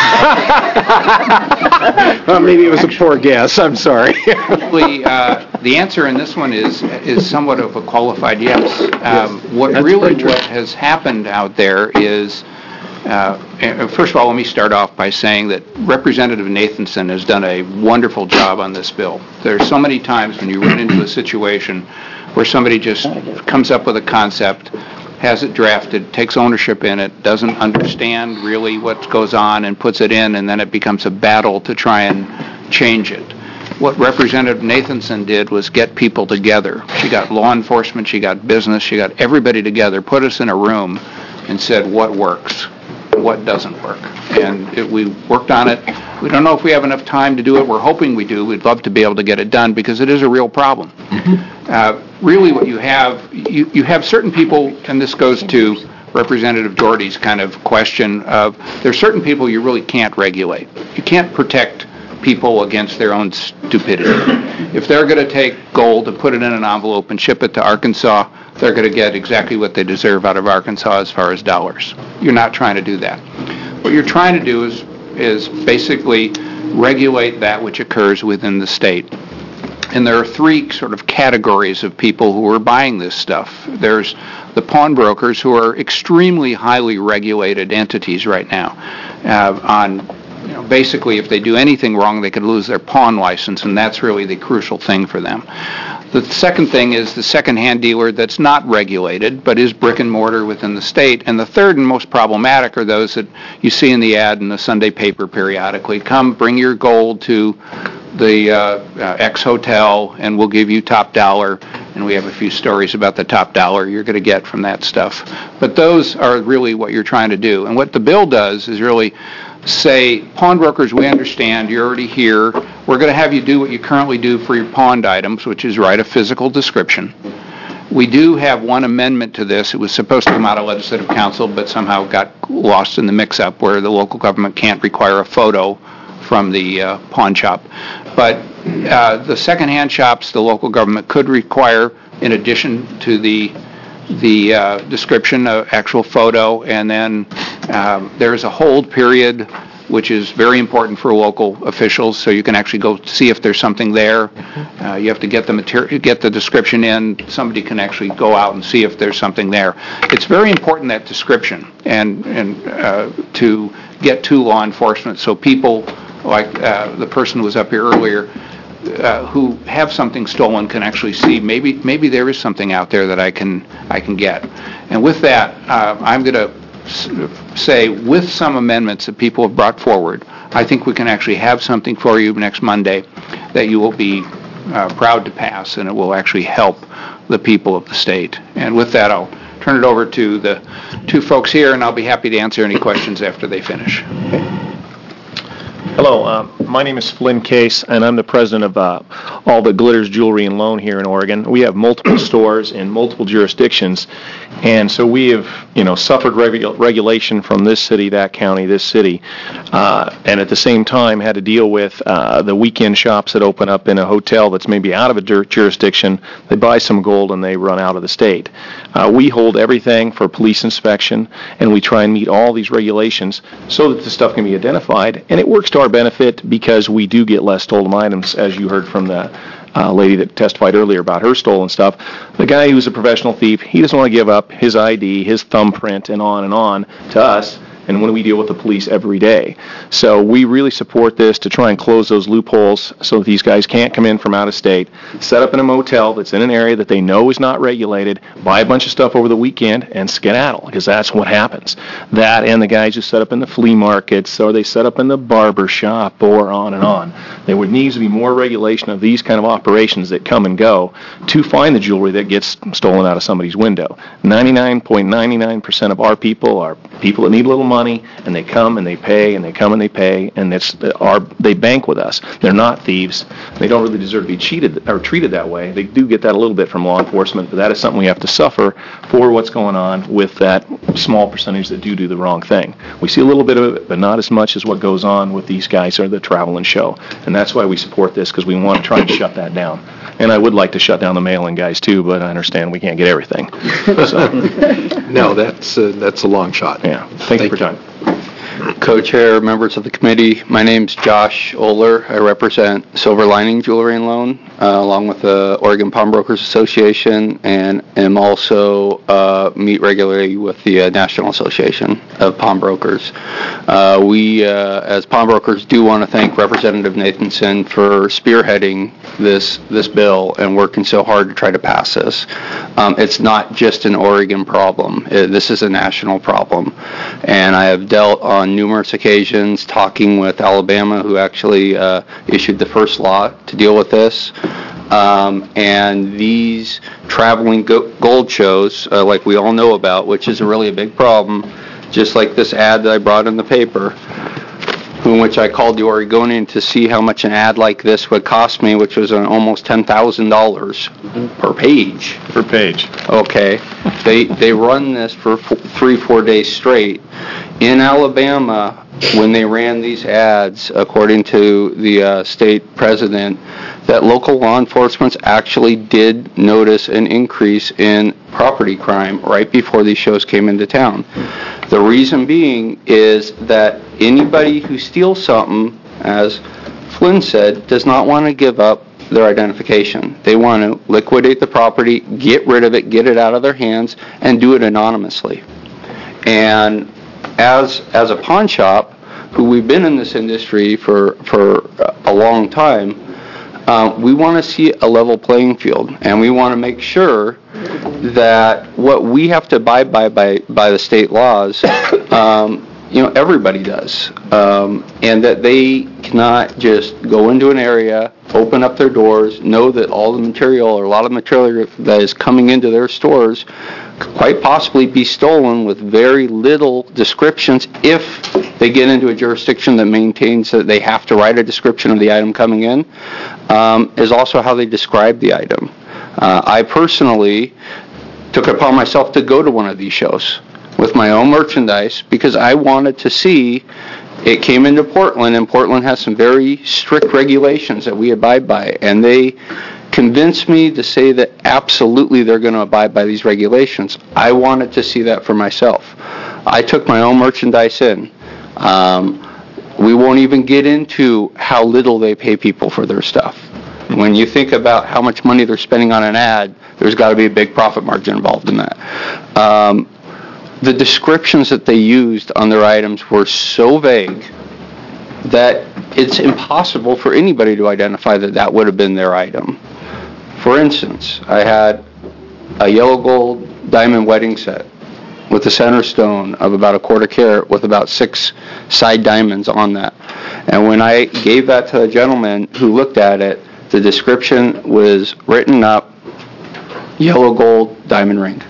Well, maybe it was a poor guess. I'm sorry. Actually, uh, the answer in this one is is somewhat of a qualified yes. Um, yes. What That's really what has happened out there is, uh, first of all, let me start off by saying that Representative Nathanson has done a wonderful job on this bill. There's so many times when you run into a situation where somebody just comes up with a concept, has it drafted, takes ownership in it, doesn't understand really what goes on and puts it in, and then it becomes a battle to try and change it. What Representative Nathanson did was get people together. She got law enforcement, she got business, she got everybody together, put us in a room and said what works, what doesn't work. And it, we worked on it. We don't know if we have enough time to do it. We're hoping we do. We'd love to be able to get it done because it is a real problem. Uh, really what you have, you, you have certain people, and this goes to Representative Doherty's kind of question of, there's certain people you really can't regulate. You can't protect people against their own stupidity. If they're going to take gold and put it in an envelope and ship it to Arkansas, they're going to get exactly what they deserve out of Arkansas as far as dollars. You're not trying to do that. What you're trying to do is is basically regulate that which occurs within the state. And there are three sort of categories of people who are buying this stuff. There's the pawnbrokers, who are extremely highly regulated entities right now. Uh, on, you know, basically, if they do anything wrong, they could lose their pawn license, and that's really the crucial thing for them. The second thing is the second-hand dealer that's not regulated, but is brick and mortar within the state. And the third and most problematic are those that you see in the ad in the Sunday paper periodically. Come, bring your gold to the uh, uh, X hotel, and we'll give you top dollar, and we have a few stories about the top dollar you're going to get from that stuff. But those are really what you're trying to do. And what the bill does is really say, pawnbrokers, we understand, you're already here. We're going to have you do what you currently do for your pawned items, which is write a physical description. We do have one amendment to this. It was supposed to come out of Legislative Council, but somehow got lost in the mix-up where the local government can't require a photo from the uh, pawn shop. But uh, the second-hand shops, the local government could require, in addition to the the uh, description, an actual photo, and then um, there's a hold period, which is very important for local officials, so you can actually go see if there's something there. Uh, you have to get the material, get the description in. Somebody can actually go out and see if there's something there. It's very important, that description, and and uh, to get to law enforcement, so people like uh, the person who was up here earlier, Uh, who have something stolen can actually see maybe maybe there is something out there that I can I can get. And with that, uh, I'm going to s- say, with some amendments that people have brought forward, I think we can actually have something for you next Monday that you will be uh, proud to pass, and it will actually help the people of the state. And with that, I'll turn it over to the two folks here, and I'll be happy to answer any questions after they finish. Hello, uh, my name is Flynn Case, and I'm the president of uh, all the Glitters Jewelry and Loan here in Oregon. We have multiple stores in multiple jurisdictions, and so we have, you know, suffered regu- regulation from this city, that county, this city, uh, and at the same time had to deal with uh, the weekend shops that open up in a hotel that's maybe out of a jur- jurisdiction. They buy some gold and they run out of the state. Uh, we hold everything for police inspection, and we try and meet all these regulations so that the stuff can be identified, and it works to our benefit because we do get less stolen items, as you heard from the uh, lady that testified earlier about her stolen stuff. The guy who's a professional thief, he doesn't want to give up his I D, his thumbprint, and on and on to us, and when we deal with the police every day. So we really support this to try and close those loopholes so that these guys can't come in from out of state, set up in a motel that's in an area that they know is not regulated, buy a bunch of stuff over the weekend, and skedaddle, because that's what happens. That and the guys who set up in the flea markets, or they set up in the barber shop, or on and on. There would need to be more regulation of these kind of operations that come and go to find the jewelry that gets stolen out of somebody's window. ninety-nine point nine nine percent of our people are people that need a little money, and they come and they pay, and they come and they pay, and it's our, they bank with us. They're not thieves. They don't really deserve to be cheated or treated that way. They do get that a little bit from law enforcement, but that is something we have to suffer for what's going on with that small percentage that do do the wrong thing. We see a little bit of it, but not as much as what goes on with these guys or the travel and show. And that's why we support this, because we want to try and shut that down. And I would like to shut down the mail-in guys too, but I understand we can't get everything. So. No, that's uh, that's a long shot. Yeah. Thank, Thank you for your time. Co-chair, members of the committee, my name's Josh Oler. I represent Silver Lining Jewelry and Loan, uh, along with the Oregon Pawnbrokers Association, and am also uh, meet regularly with the uh, National Association of Pawnbrokers. Uh, we, uh, as pawnbrokers, do want to thank Representative Nathanson for spearheading this this bill and working so hard to try to pass this. Um, it's not just an Oregon problem. It, this is a national problem, and I have dealt on numerous occasions talking with Alabama, who actually uh, issued the first law to deal with this. Um, and these traveling go- gold shows, uh, like we all know about, which is a really a big problem, just like this ad that I brought in the paper, in which I called the Oregonian to see how much an ad like this would cost me, which was uh, almost ten thousand dollars per page. Per page. Okay. They they run this for four, three, four days straight. In Alabama, when they ran these ads, according to the uh, state president, that local law enforcement actually did notice an increase in property crime right before these shows came into town. The reason being is that anybody who steals something, as Flynn said, does not want to give up their identification. They want to liquidate the property, get rid of it, get it out of their hands, and do it anonymously. And as as a pawn shop, who we've been in this industry for, for a long time, Uh, we want to see a level playing field, and we want to make sure that what we have to abide by by, by the state laws, um, you know, everybody does, um, and that they cannot just go into an area, open up their doors, know that all the material or a lot of material that is coming into their stores could quite possibly be stolen with very little descriptions if they get into a jurisdiction that maintains that they have to write a description of the item coming in, um, is also how they describe the item. Uh, I personally took it upon myself to go to one of these shows with my own merchandise because I wanted to see. It came into Portland, and Portland has some very strict regulations that we abide by, and they convinced me to say that absolutely they're going to abide by these regulations. I wanted to see that for myself. I took my own merchandise in. Um, we won't even get into how little they pay people for their stuff. When you think about how much money they're spending on an ad, there's got to be a big profit margin involved in that. Um, the descriptions that they used on their items were so vague that it's impossible for anybody to identify that that would have been their item. For instance, I had a yellow gold diamond wedding set with a center stone of about a quarter carat with about six side diamonds on that. And when I gave that to a gentleman who looked at it, the description was written up, yellow gold diamond ring.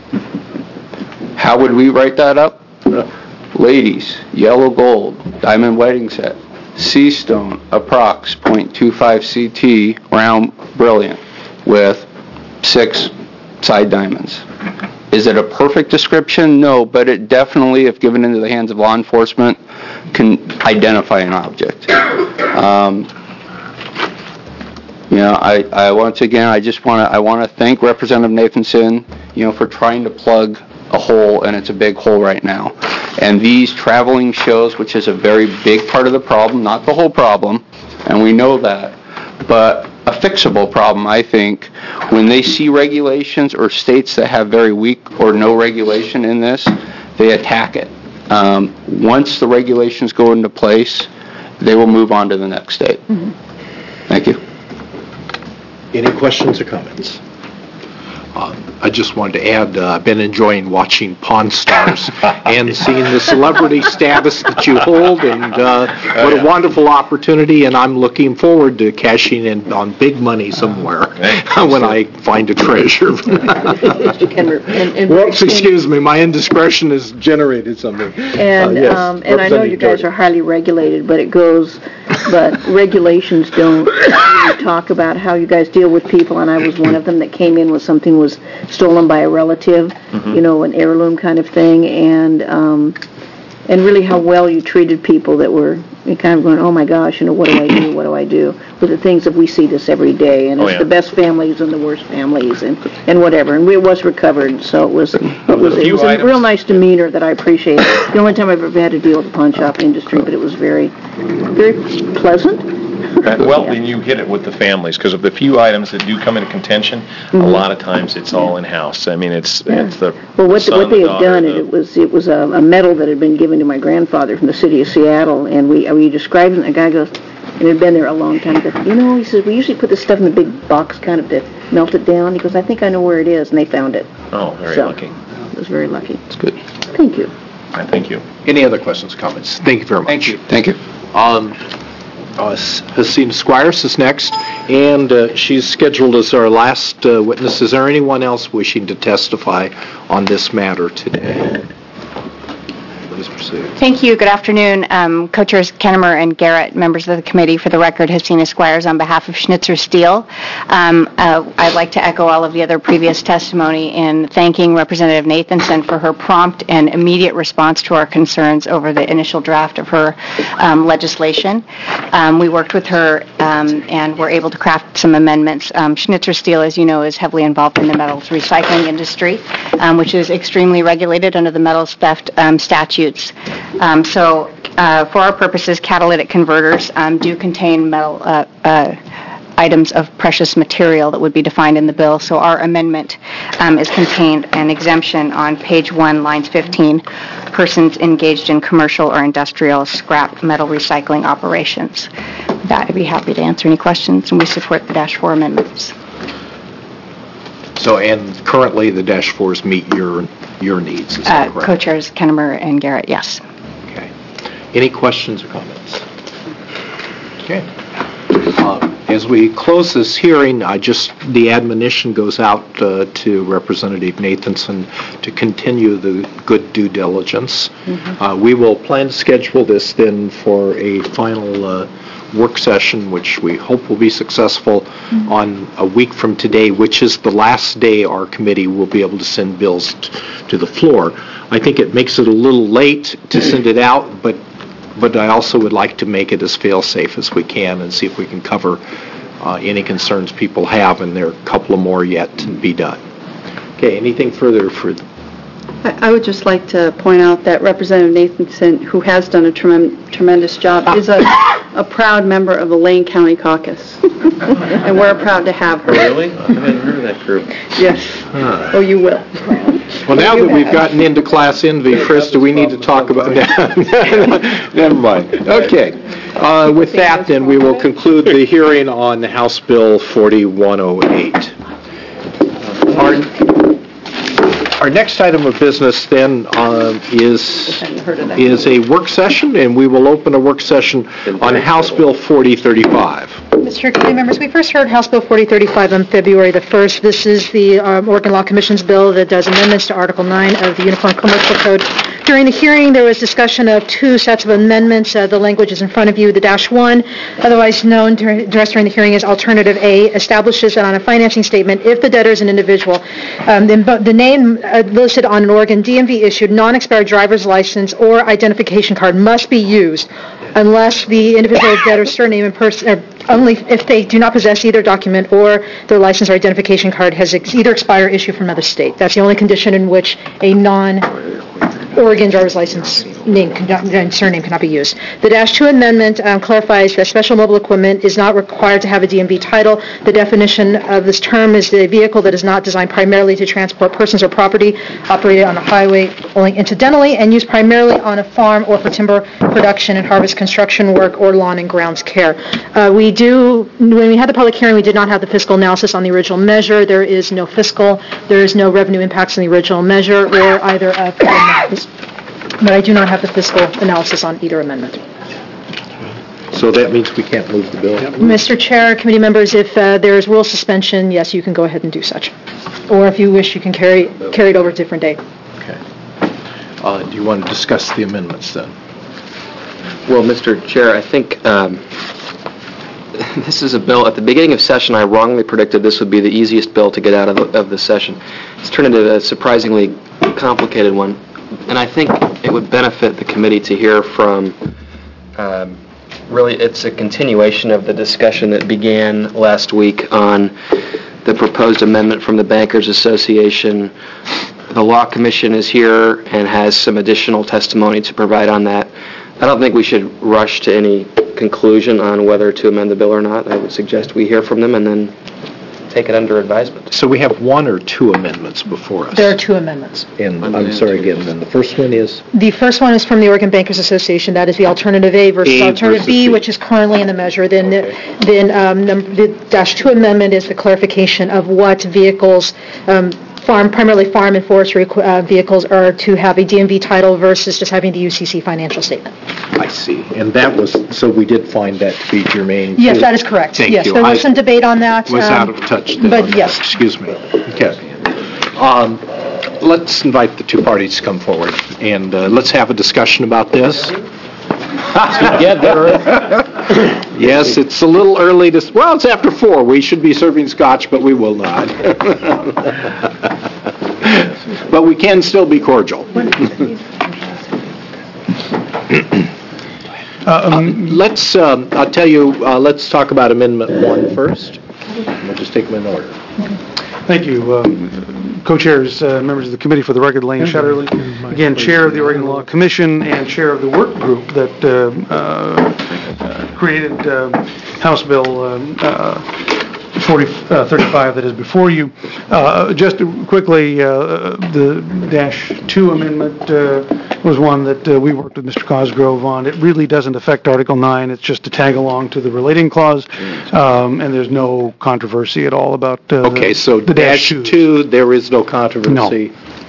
How would we write that up? Ladies, yellow gold, diamond wedding set, C stone, approx. zero point two five C T, round, brilliant, with six side diamonds. Is it a perfect description? No, but it definitely, if given into the hands of law enforcement, can identify an object. Um, you know, I, I once again, I just want to, I want to thank Representative Nathanson, you know, for trying to plug a hole, and it's a big hole right now. And these traveling shows, which is a very big part of the problem, not the whole problem, and we know that, but a fixable problem, I think, when they see regulations or states that have very weak or no regulation in this, they attack it. Um, once the regulations go into place, they will move on to the next state. Mm-hmm. Thank you. Any questions or comments? Uh, I just wanted to add, uh, I've been enjoying watching Pawn Stars and seeing the celebrity status that you hold, and uh, what a wonderful opportunity, and I'm looking forward to cashing in on big money somewhere when I find a treasure. Whoops, excuse me, my indiscretion has generated something. And, uh, yes, um, and I know you guys are highly regulated, but it goes, but regulations don't really talk about how you guys deal with people, and I was one of them that came in with something was stolen by a relative, mm-hmm. you know, an heirloom kind of thing, and um, and really how well you treated people that were kind of going, oh my gosh, you know, what do I do, what do I do, with the things that we see this every day, and oh, it's yeah. the best families and the worst families, and, and whatever, and it was recovered, so it was, it was, it was a real nice demeanor that I appreciated. The only time I've ever had to deal with the pawn shop industry, but it was very, very pleasant. Well, then you hit it with the families, because of the few items that do come into contention, mm-hmm. a lot of times it's all in-house. I mean, it's, yeah. it's the Well, what, son, what they the had daughter, done, the, it was it was a, a medal that had been given to my grandfather from the city of Seattle, and we we described it, and the guy goes, and it had been there a long time, he goes, you know, he says, we usually put this stuff in the big box kind of to melt it down. He goes, I think I know where it is, and they found it. Oh, very so, lucky. It was very lucky. That's good. Thank you. Right, thank you. Any other questions, comments? Thank you very much. Thank you. Thank you. Um, Uh, Hasina Squires is next, and uh, she's scheduled as our last uh, witness. Is there anyone else wishing to testify on this matter today? Please proceed. Thank you. Good afternoon. Um, Co-Chairs Kennemer and Garrett, members of the committee. For the record, Hasina Squires on behalf of Schnitzer Steel. Um, uh, I'd like to echo all of the other previous testimony in thanking Representative Nathanson for her prompt and immediate response to our concerns over the initial draft of her um, legislation. Um, we worked with her um, and were able to craft some amendments. Um, Schnitzer Steel, as you know, is heavily involved in the metals recycling industry, um, which is extremely regulated under the metals theft um, statutes. Um, so, uh, for our purposes, catalytic converters um, do contain metal uh, uh, items of precious material that would be defined in the bill. So our amendment um, is contained an exemption on page one, lines fifteen, persons engaged in commercial or industrial scrap metal recycling operations. With that, I'd be happy to answer any questions, and we support the dash four amendments. So, and currently the dash fours meet your your needs, is that Uh, correct? Co-Chairs Kennemer and Garrett, yes. Okay. Any questions or comments? Okay. Uh, As we close this hearing, I just, the admonition goes out uh, to Representative Nathanson to continue the good due diligence. Mm-hmm. Uh, We will plan to schedule this then for a final uh, work session, which we hope will be successful Mm-hmm. on a week from today, which is the last day our committee will be able to send bills t- to the floor. I think it makes it a little late to send it out, but but I also would like to make it as fail-safe as we can and see if we can cover uh, any concerns people have, and there are a couple of more yet to be done. Okay, anything further for... I I would just like to point out that Representative Nathanson, who has done a tremendous tremendous job, is a a proud member of the Lane County Caucus. And we're proud to have her. Really? I haven't heard of that group. Yes. Oh, you will. Well, now that we've gotten into class envy, Chris, do we need to talk about... Never mind. Okay. Uh, With that, then, we will conclude the hearing on House Bill forty-one oh eight. Our Our next item of business, then, uh, is is a work session, and we will open a work session on House Bill forty thirty-five. Mister Chair, committee members, we first heard House Bill forty thirty-five on February the first. This is the um, Oregon Law Commission's bill that does amendments to Article nine of the Uniform Commercial Code. During the hearing, there was discussion of two sets of amendments. Uh, the language is in front of you. The dash one, otherwise known to address during the hearing as Alternative A, establishes that on a financing statement, if the debtor is an individual, um, then the name uh, listed on an Oregon D M V-issued non-expired driver's license or identification card must be used unless the individual debtor's surname and person, or only if they do not possess either document or their license or identification card has ex- either expired or issued from another state. That's the only condition in which a non-Oregon driver's license name cannot, and surname cannot be used. The Dash two amendment um, clarifies that special mobile equipment is not required to have a D M V title. The definition of this term is the vehicle that is not designed primarily to transport persons or property, operated on a highway only incidentally, and used primarily on a farm or for timber production and harvest construction work or lawn and grounds care. Uh, we do, when we had the public hearing, we did not have the fiscal analysis on the original measure. There is no fiscal, there is no revenue impacts on the original measure or either of the amendments. But I do not have the fiscal analysis on either amendment. So that means we can't move the bill? Mister Chair, committee members, if uh, there is rule suspension, yes, you can go ahead and do such. Or if you wish, you can carry carry it over to a different day. Okay. Uh, do you want to discuss the amendments then? Well, Mister Chair, I think um, this is a bill, at the beginning of session, I wrongly predicted this would be the easiest bill to get out of the, of the session. It's turned into a surprisingly complicated one, and I think it would benefit the committee to hear from, um, really, it's a continuation of the discussion that began last week on the proposed amendment from the Bankers Association. The Law Commission is here and has some additional testimony to provide on that. I don't think we should rush to any conclusion on whether to amend the bill or not. I would suggest we hear from them and then take it under advisement. So we have one or two amendments before us? There are two amendments. And I'm sorry again, then the first one is? The first one is from the Oregon Bankers Association. That is the Alternative A versus A Alternative versus B, B. which is currently in the measure. Then, the, then um, num- the Dash two amendment is the clarification of what vehicles, um, farm, primarily farm and forestry uh, vehicles, are to have a D M V title versus just having the U C C financial statement. I see. And that was, so we did find that to be germane? Yes, too? that is correct. Thank yes, you. there was I some debate on that. was um, out of touch then. But on that. yes. Excuse me. Okay. Um, let's invite the two parties to come forward, and uh, let's have a discussion about this. Together. Yes, it's a little early to, well, it's after four. We should be serving scotch, but we will not. But we can still be cordial. Uh, um, let's, um, I'll tell you, uh, let's talk about Amendment one first. We'll just take them in order. Thank you. Um, Co-chairs, uh, members of the committee, for the record, Lane Shutterly. Again, chair of the Oregon Law Commission and chair of the work group that uh, uh, created uh, House Bill um, uh, forty thirty-five that is before you. Uh, just quickly, uh, the Dash two amendment uh, was one that uh, we worked with Mister Cosgrove on. It really doesn't affect Article nine. It's just to tag along to the relating clause, um, and there's no controversy at all about uh, Okay, the, so the Dash two, there is no controversy. No.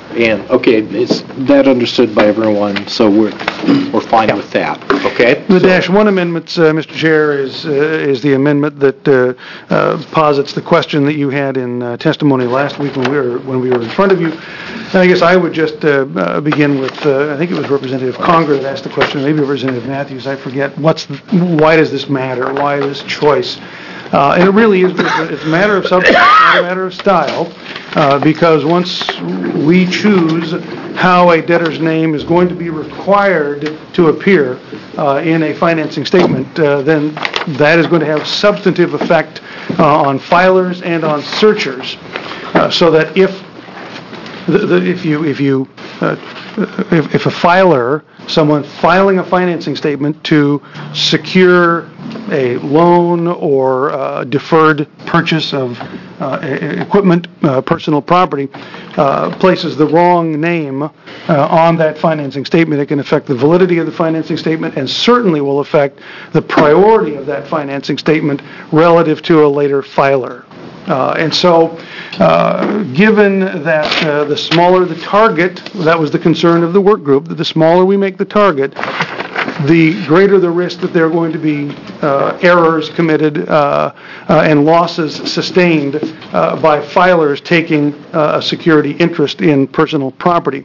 And, okay, is that understood by everyone? So we're, we're fine with that, okay? The dash one amendments, uh, Mister Chair, is uh, is the amendment that uh, uh, posits the question that you had in uh, testimony last week when we were when we were in front of you. And I guess I would just uh, uh, begin with uh, I think it was Representative Conger that asked the question, maybe Representative Matthews. I forget. What's the, why does this matter? Why this choice? Uh, and it really is, it's a matter of substance, not a matter of style, uh, because once we choose how a debtor's name is going to be required to appear uh, in a financing statement, uh, then that is going to have substantive effect uh, on filers and on searchers, uh, so that if the, the, if you if you uh, if, if a filer, someone filing a financing statement to secure a loan or uh, deferred purchase of uh, equipment, uh, personal property, uh, places the wrong name uh, on that financing statement, it can affect the validity of the financing statement and certainly will affect the priority of that financing statement relative to a later filer. Uh, and so, uh, given that uh, the smaller the target, that was the concern of the work group, that the smaller we make the target, the greater the risk that there are going to be uh, errors committed uh, uh, and losses sustained uh, by filers taking uh, a security interest in personal property.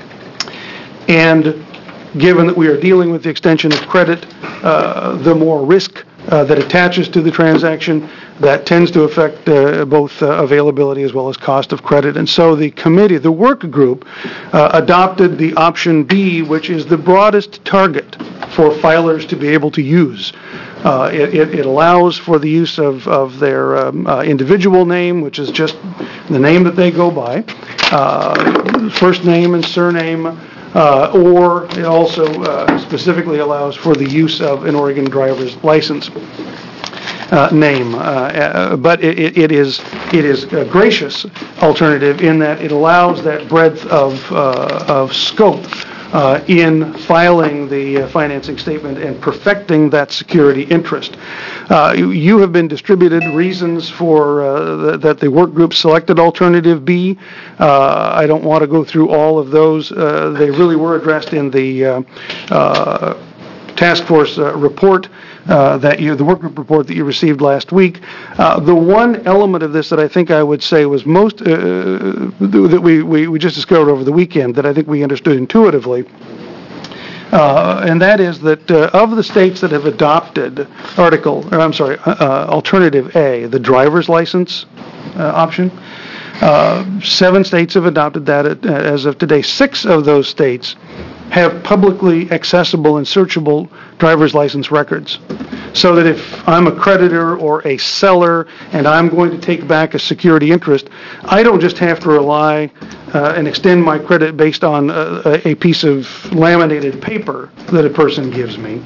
And given that we are dealing with the extension of credit, uh, the more risk uh, that attaches to the transaction, that tends to affect uh, both uh, availability as well as cost of credit. And so the committee, the work group, uh, adopted the option B, which is the broadest target for filers to be able to use. Uh, it, it, it allows for the use of, of their um, uh, individual name, which is just the name that they go by, uh, first name and surname, uh, or it also uh, specifically allows for the use of an Oregon driver's license. Uh, name, uh, uh, but it, it is it is a gracious alternative in that it allows that breadth of uh, of scope uh, in filing the uh, financing statement and perfecting that security interest. Uh, you, you have been distributed reasons for uh, the, that the work group selected alternative B. Uh, I don't want to go through all of those. Uh, they really were addressed in the uh, uh, task force uh, report. Uh, that you, the work group report that you received last week. Uh, the one element of this that I think I would say was most, uh, that we, we, we just discovered over the weekend that I think we understood intuitively, uh, and that is that uh, of the states that have adopted article, or I'm sorry, uh, alternative A, the driver's license uh, option, uh, seven states have adopted that as of today. Six of those states have publicly accessible and searchable driver's license records. So that if I'm a creditor or a seller and I'm going to take back a security interest, I don't just have to rely uh, and extend my credit based on a, a piece of laminated paper that a person gives me.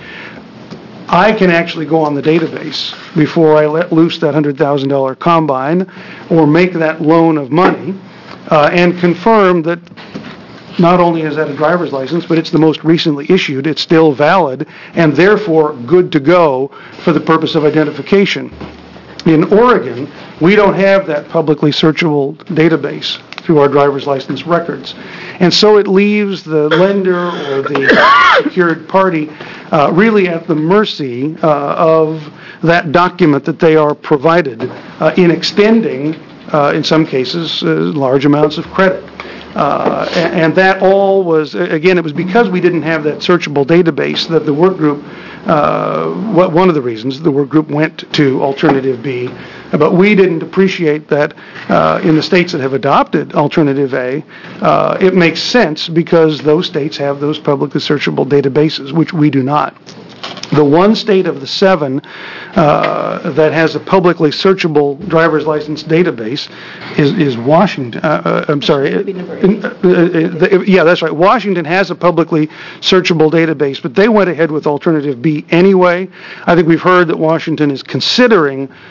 I can actually go on the database before I let loose that one hundred thousand dollars combine or make that loan of money uh, and confirm that not only is that a driver's license, but it's the most recently issued, it's still valid, and therefore good to go for the purpose of identification. In Oregon, we don't have that publicly searchable database through our driver's license records. And so it leaves the lender or the secured party uh, really at the mercy uh, of that document that they are provided uh, in extending, uh, in some cases, uh, large amounts of credit. Uh, and that all was, again, it was because we didn't have that searchable database that the work group, uh, one of the reasons the work group went to alternative B, but we didn't appreciate that uh, in the states that have adopted alternative A, uh, it makes sense because those states have those publicly searchable databases, which we do not. The one state of the seven uh, that has a publicly searchable driver's license database is, is Washington. Uh, uh, I'm sorry. Uh, uh, yeah, that's right. Washington has a publicly searchable database, but they went ahead with alternative B anyway. I think we've heard that Washington is considering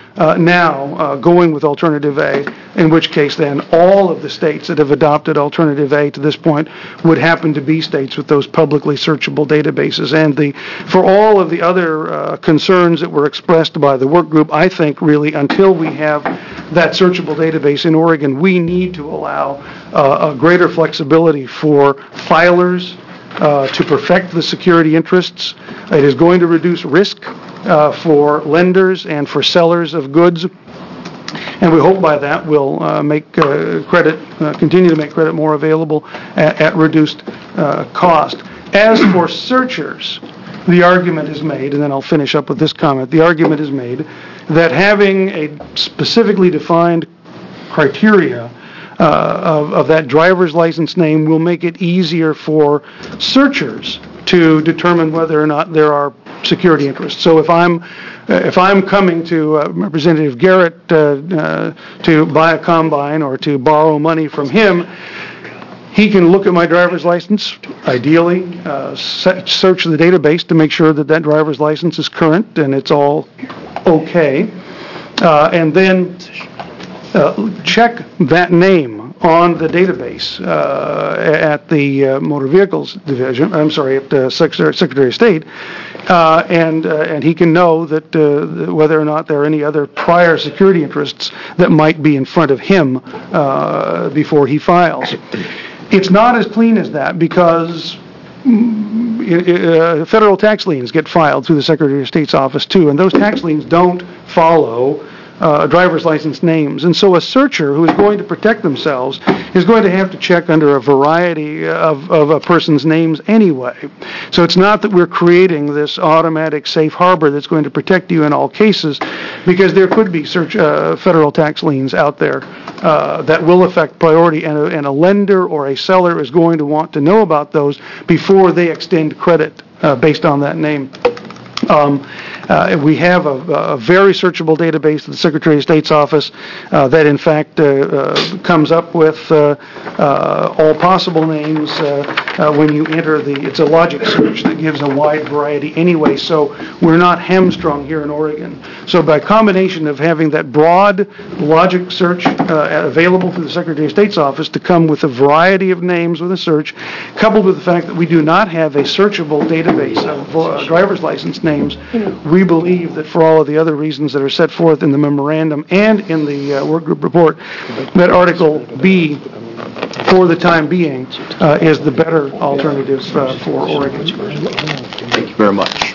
uh, now uh, going with Alternative A, in which case then all of the states that have adopted Alternative A to this point would happen to be states with those publicly searchable databases. And the for all of the other uh, concerns that were expressed by the work group, I think really until we have that searchable database in Oregon, we need to allow uh, a greater flexibility for filers uh, to perfect the security interests. It is going to reduce risk uh, for lenders and for sellers of goods. And we hope by that we'll uh, make uh, credit, uh, continue to make credit more available at, at reduced uh, cost. As for searchers, the argument is made, and then I'll finish up with this comment, the argument is made that having a specifically defined criteria uh, of, of that driver's license name will make it easier for searchers to determine whether or not there are security interests. So if I'm if I'm coming to uh, Representative Garrett uh, uh, to buy a combine or to borrow money from him, he can look at my driver's license, ideally, uh, search the database to make sure that that driver's license is current and it's all okay, uh, and then uh, check that name on the database uh, at the uh, Motor Vehicles Division, I'm sorry, at the Secretary, Secretary of State, uh, and uh, and he can know that uh, whether or not there are any other prior security interests that might be in front of him uh, before he files. It's not as clean as that because uh, federal tax liens get filed through the Secretary of State's office too, and those tax liens don't follow uh, driver's license names. And so a searcher who is going to protect themselves is going to have to check under a variety of, of a person's names anyway. So it's not that we're creating this automatic safe harbor that's going to protect you in all cases, because there could be search, uh, federal tax liens out there uh, that will affect priority, and a, and a lender or a seller is going to want to know about those before they extend credit uh, based on that name. Um, uh, we have a, a very searchable database at the Secretary of State's office uh, that, in fact, uh, uh, comes up with uh, uh, all possible names uh, uh, when you enter the. It's a logic search that gives a wide variety anyway. So we're not hamstrung here in Oregon. So by combination of having that broad logic search uh, available through the Secretary of State's office to come with a variety of names with a search, coupled with the fact that we do not have a searchable database of uh, driver's license names. Names, we believe that for all of the other reasons that are set forth in the memorandum and in the uh, work group report, that Article B, for the time being, uh, is the better alternative uh, for Oregon. Thank you very much.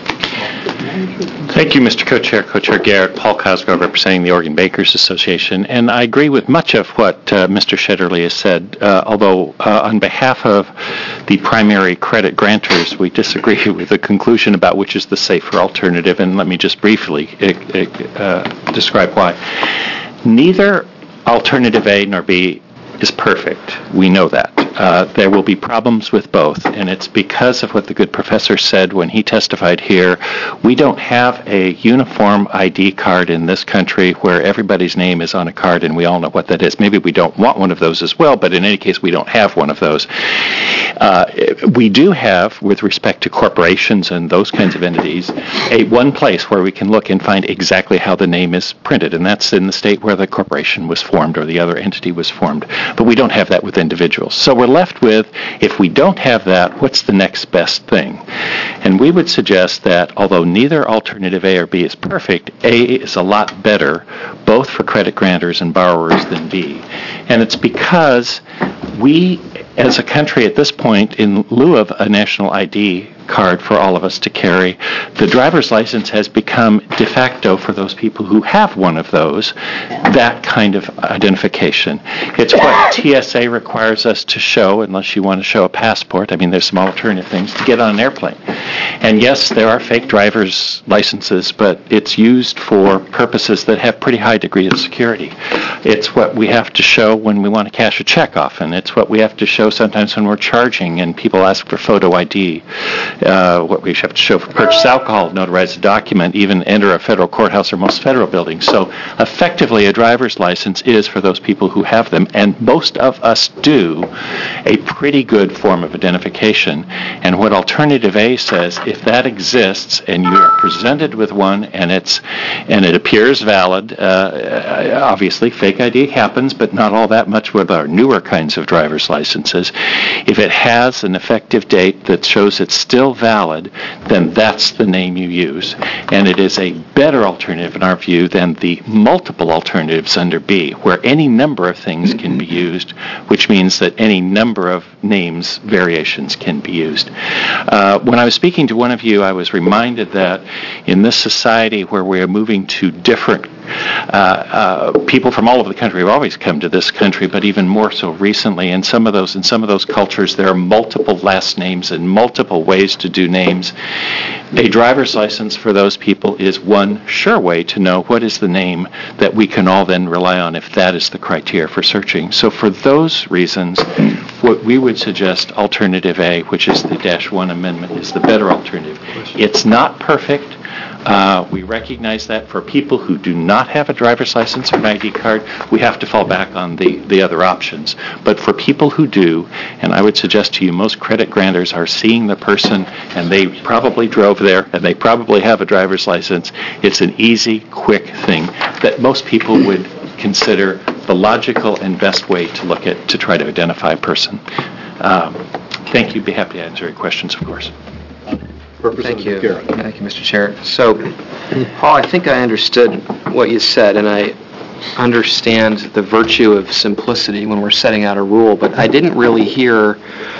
Thank you, Mister Co-Chair, Co-Chair Garrett. Paul Cosgrove representing the Oregon Bakers Association. And I agree with much of what uh, Mister Shetterly has said, uh, although uh, on behalf of the primary credit grantors, we disagree with the conclusion about which is the safer alternative. And let me just briefly uh, describe why. Neither Alternative A nor B is perfect. We know that. Uh, there will be problems with both, and it's because of what the good professor said when he testified here. We don't have a uniform I D card in this country where everybody's name is on a card and we all know what that is. Maybe we don't want one of those as well, but in any case, we don't have one of those. Uh, we do have, with respect to corporations and those kinds of entities, a one place where we can look and find exactly how the name is printed, and that's in the state where the corporation was formed or the other entity was formed. But we don't have that with individuals. So we're left with, if we don't have that, what's the next best thing? And we would suggest that although neither alternative A or B is perfect, A is a lot better, both for credit grantors and borrowers, than B. And it's because we, as a country at this point, in lieu of a national I D card for all of us to carry, the driver's license has become de facto for those people who have one of those, that kind of identification. It's what T S A requires us to show, unless you want to show a passport. I mean, there's some alternative things to get on an airplane. And yes, there are fake driver's licenses, but it's used for purposes that have pretty high degree of security. It's what we have to show when we want to cash a check often. It's what we have to show sometimes when we're charging and people ask for photo I D. Uh, what we have to show for purchase alcohol, notarize a document, even enter a federal courthouse or most federal buildings. So effectively, a driver's license is for those people who have them, and most of us do, a pretty good form of identification. And what Alternative A says says if that exists and you are presented with one and it's and it appears valid, uh, obviously fake I D happens, but not all that much with our newer kinds of driver's licenses. If it has an effective date that shows it's still valid, then that's the name you use. And it is a better alternative in our view than the multiple alternatives under B, where any number of things can be used, which means that any number of names variations can be used. Uh, when I was speaking to one of you, I was reminded that in this society where we are moving to different Uh, uh, people from all over the country have always come to this country, but even more so recently. In some of those, in some of those cultures, there are multiple last names and multiple ways to do names. A driver's license for those people is one sure way to know what is the name that we can all then rely on if that is the criteria for searching. So for those reasons, what we would suggest alternative A, which is the dash one amendment, is the better alternative. It's not perfect. Uh, we recognize that for people who do not have a driver's license or an I D card, we have to fall back on the, the other options. But for people who do, and I would suggest to you most credit grantors are seeing the person and they probably drove there and they probably have a driver's license, it's an easy, quick thing that most people would consider the logical and best way to look at to try to identify a person. Um, thank you. Be happy to answer any questions, of course. Thank you. Thank you, Mister Chair. So, Paul, I think I understood what you said, and I understand the virtue of simplicity when we're setting out a rule, but I didn't really hear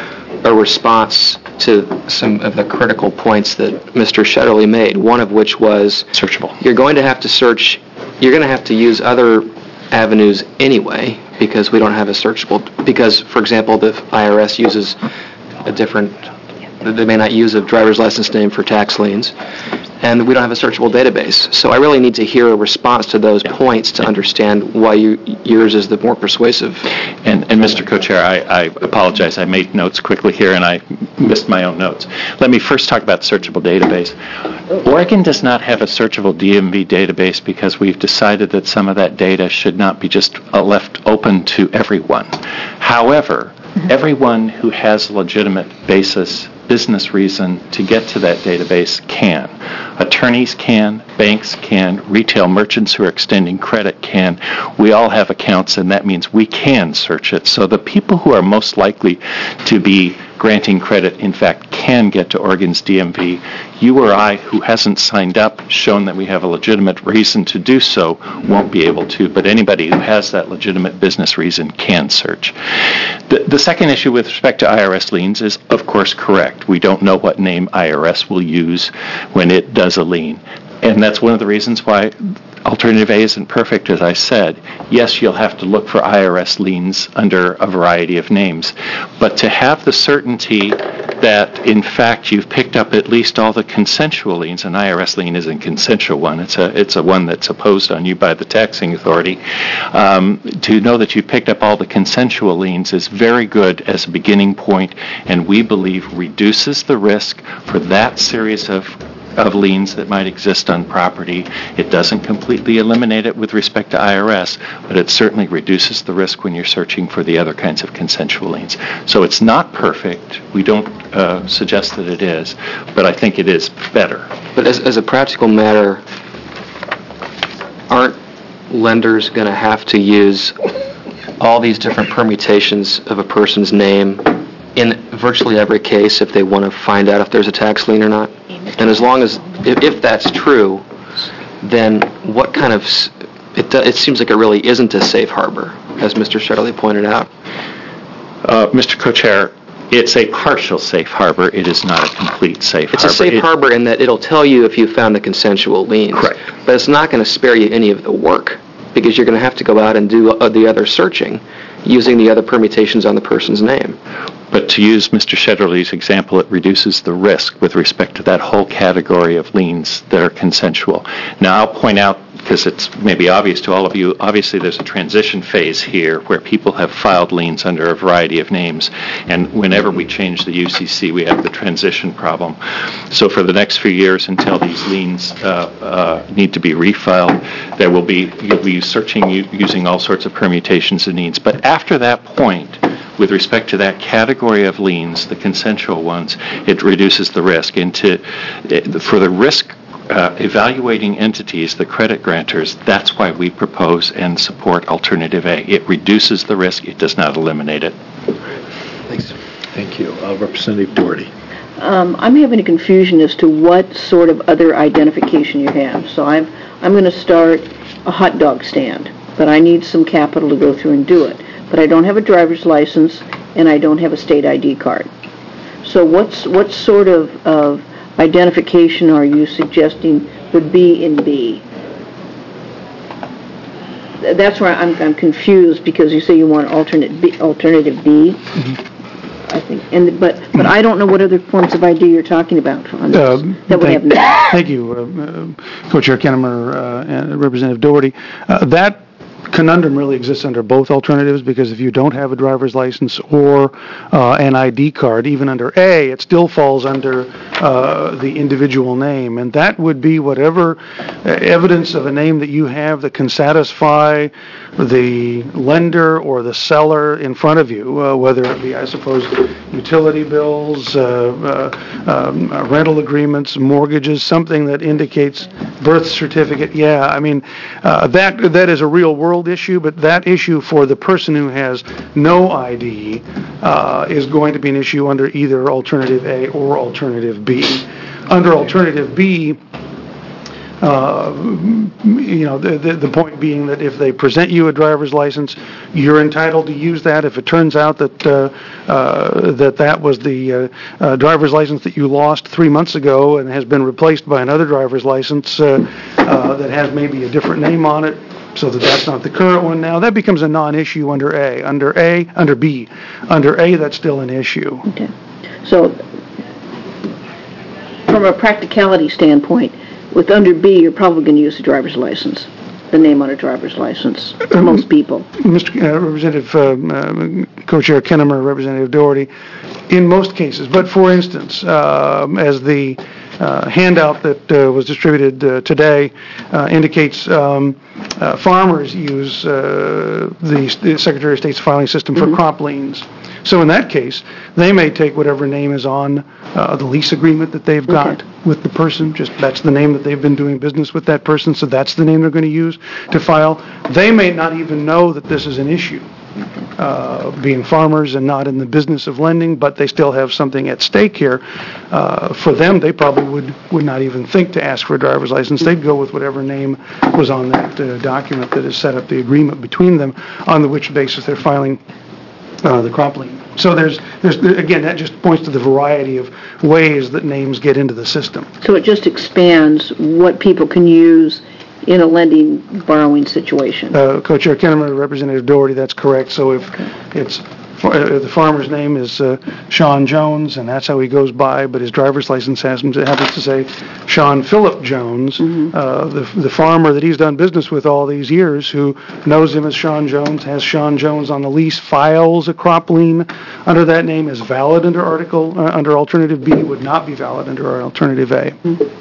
a response to some of the critical points that Mister Shetterly made, one of which was searchable. You're going to have to search, you're going to have to use other avenues anyway because we don't have a searchable, because, for example, the I R S uses a different, they may not use a driver's license name for tax liens, and we don't have a searchable database. So I really need to hear a response to those yeah. points to understand why you, yours is the more persuasive. And, and Mister Co-Chair, I, I apologize. I made notes quickly here, and I missed my own notes. Let me first talk about the searchable database. Oregon does not have a searchable D M V database because we've decided that some of that data should not be just uh, left open to everyone. However, everyone who has a legitimate basis business reason to get to that database can. Attorneys can, banks can, retail merchants who are extending credit can. We all have accounts, and that means we can search it. So the people who are most likely to be granting credit, in fact, can get to Oregon's D M V. You or I, who hasn't signed up, shown that we have a legitimate reason to do so, won't be able to, but anybody who has that legitimate business reason can search. The, the second issue with respect to I R S liens is, of course, correct. We don't know what name I R S will use when it does a lien. And that's one of the reasons why Alternative A isn't perfect, as I said. Yes, you'll have to look for I R S liens under a variety of names. But to have the certainty that, in fact, you've picked up at least all the consensual liens, an I R S lien isn't a consensual one, it's a, it's a one that's imposed on you by the taxing authority, um, to know that you've picked up all the consensual liens is very good as a beginning point, and we believe reduces the risk for that series of of liens that might exist on property. It doesn't completely eliminate it with respect to I R S, but it certainly reduces the risk when you're searching for the other kinds of consensual liens. So it's not perfect. We don't uh, suggest that it is, but I think it is better. But as, as a practical matter, aren't lenders going to have to use all these different permutations of a person's name in virtually every case if they want to find out if there's a tax lien or not? And as long as, if, if that's true, then what kind of, it, it seems like it really isn't a safe harbor, as Mister Shetterly pointed out. Uh, Mister Co-Chair, it's a partial safe harbor. It is not a complete safe it's harbor. It's a safe it, harbor in that it'll tell you if you found the consensual liens. Correct. But it's not going to spare you any of the work, because you're going to have to go out and do uh, the other searching using the other permutations on the person's name. But to use Mister Shetterly's example, it reduces the risk with respect to that whole category of liens that are consensual. Now, I'll point out, because it's maybe obvious to all of you, obviously there's a transition phase here where people have filed liens under a variety of names, and whenever we change the U C C, we have the transition problem. So for the next few years, until these liens uh, uh, need to be refiled, there will be, you'll be searching using all sorts of permutations and needs. But after that point, with respect to that category of liens, the consensual ones, it reduces the risk. And to, for the risk uh, evaluating entities, the credit grantors, that's why we propose and support Alternative A. It reduces the risk. It does not eliminate it. Thanks. Thank you. Uh, Representative Doherty. Um, I'm having a confusion as to what sort of other identification you have. So I'm, I'm going to start a hot dog stand, but I need some capital to go through and do it. But I don't have a driver's license, and I don't have a state I D card. So what's what sort of, of identification are you suggesting would be in B? That's where I'm, I'm confused, because you say you want alternate B, alternative B. Mm-hmm. I think, and but but I don't know what other forms of I D you're talking about on this. Uh, that would thank, have no- thank you, uh, uh, Co-Chair Kennemer uh, and Representative Doherty. Uh, that conundrum really exists under both alternatives, because if you don't have a driver's license or uh, an I D card, even under A, it still falls under uh, the individual name, and that would be whatever uh, evidence of a name that you have that can satisfy the lender or the seller in front of you, uh, whether it be, I suppose, utility bills, uh, uh, um, uh, rental agreements, mortgages, something that indicates birth certificate. Yeah, I mean, uh, that that is a real world issue, but that issue for the person who has no I D uh, is going to be an issue under either Alternative A or Alternative B. Under Alternative B, Uh, you know, the, the the point being that if they present you a driver's license, you're entitled to use that. If it turns out that uh, uh, that that was the uh, uh, driver's license that you lost three months ago and has been replaced by another driver's license uh, uh, that has maybe a different name on it, so that that's not the current one now, that becomes a non-issue under A. Under A, under B, under A, that's still an issue. Okay. So, from a practicality standpoint, with under B, you're probably going to use the driver's license, the name on a driver's license, for most people. Mister Uh, Representative um, uh, Co-Chair Kennemer, Representative Doherty, in most cases, but for instance, uh, as the uh, handout that uh, was distributed uh, today uh, indicates, um, uh, farmers use uh, the, the Secretary of State's filing system for mm-hmm. crop liens. So in that case, they may take whatever name is on uh, the lease agreement that they've got okay. with the person. Just that's the name that they've been doing business with that person, so that's the name they're going to use to file. They may not even know that this is an issue, uh, being farmers and not in the business of lending, but they still have something at stake here. Uh, for them, they probably would, would not even think to ask for a driver's license. They'd go with whatever name was on that uh, document that has set up the agreement between them, on which basis they're filing Uh, the crop lien. So there's, there's, again, that just points to the variety of ways that names get into the system. So it just expands what people can use in a lending, borrowing situation. Uh, Co-Chair Kennemer, Representative Doherty, that's correct. So if okay. it's, uh, the farmer's name is uh, Sean Jones, and that's how he goes by, but his driver's license has, happens to say Sean Phillip Jones, mm-hmm. uh, the, the farmer that he's done business with all these years, who knows him as Sean Jones, has Sean Jones on the lease, files a crop lien under that name, is valid under Article, uh, under Alternative B, would not be valid under our Alternative A. Mm-hmm.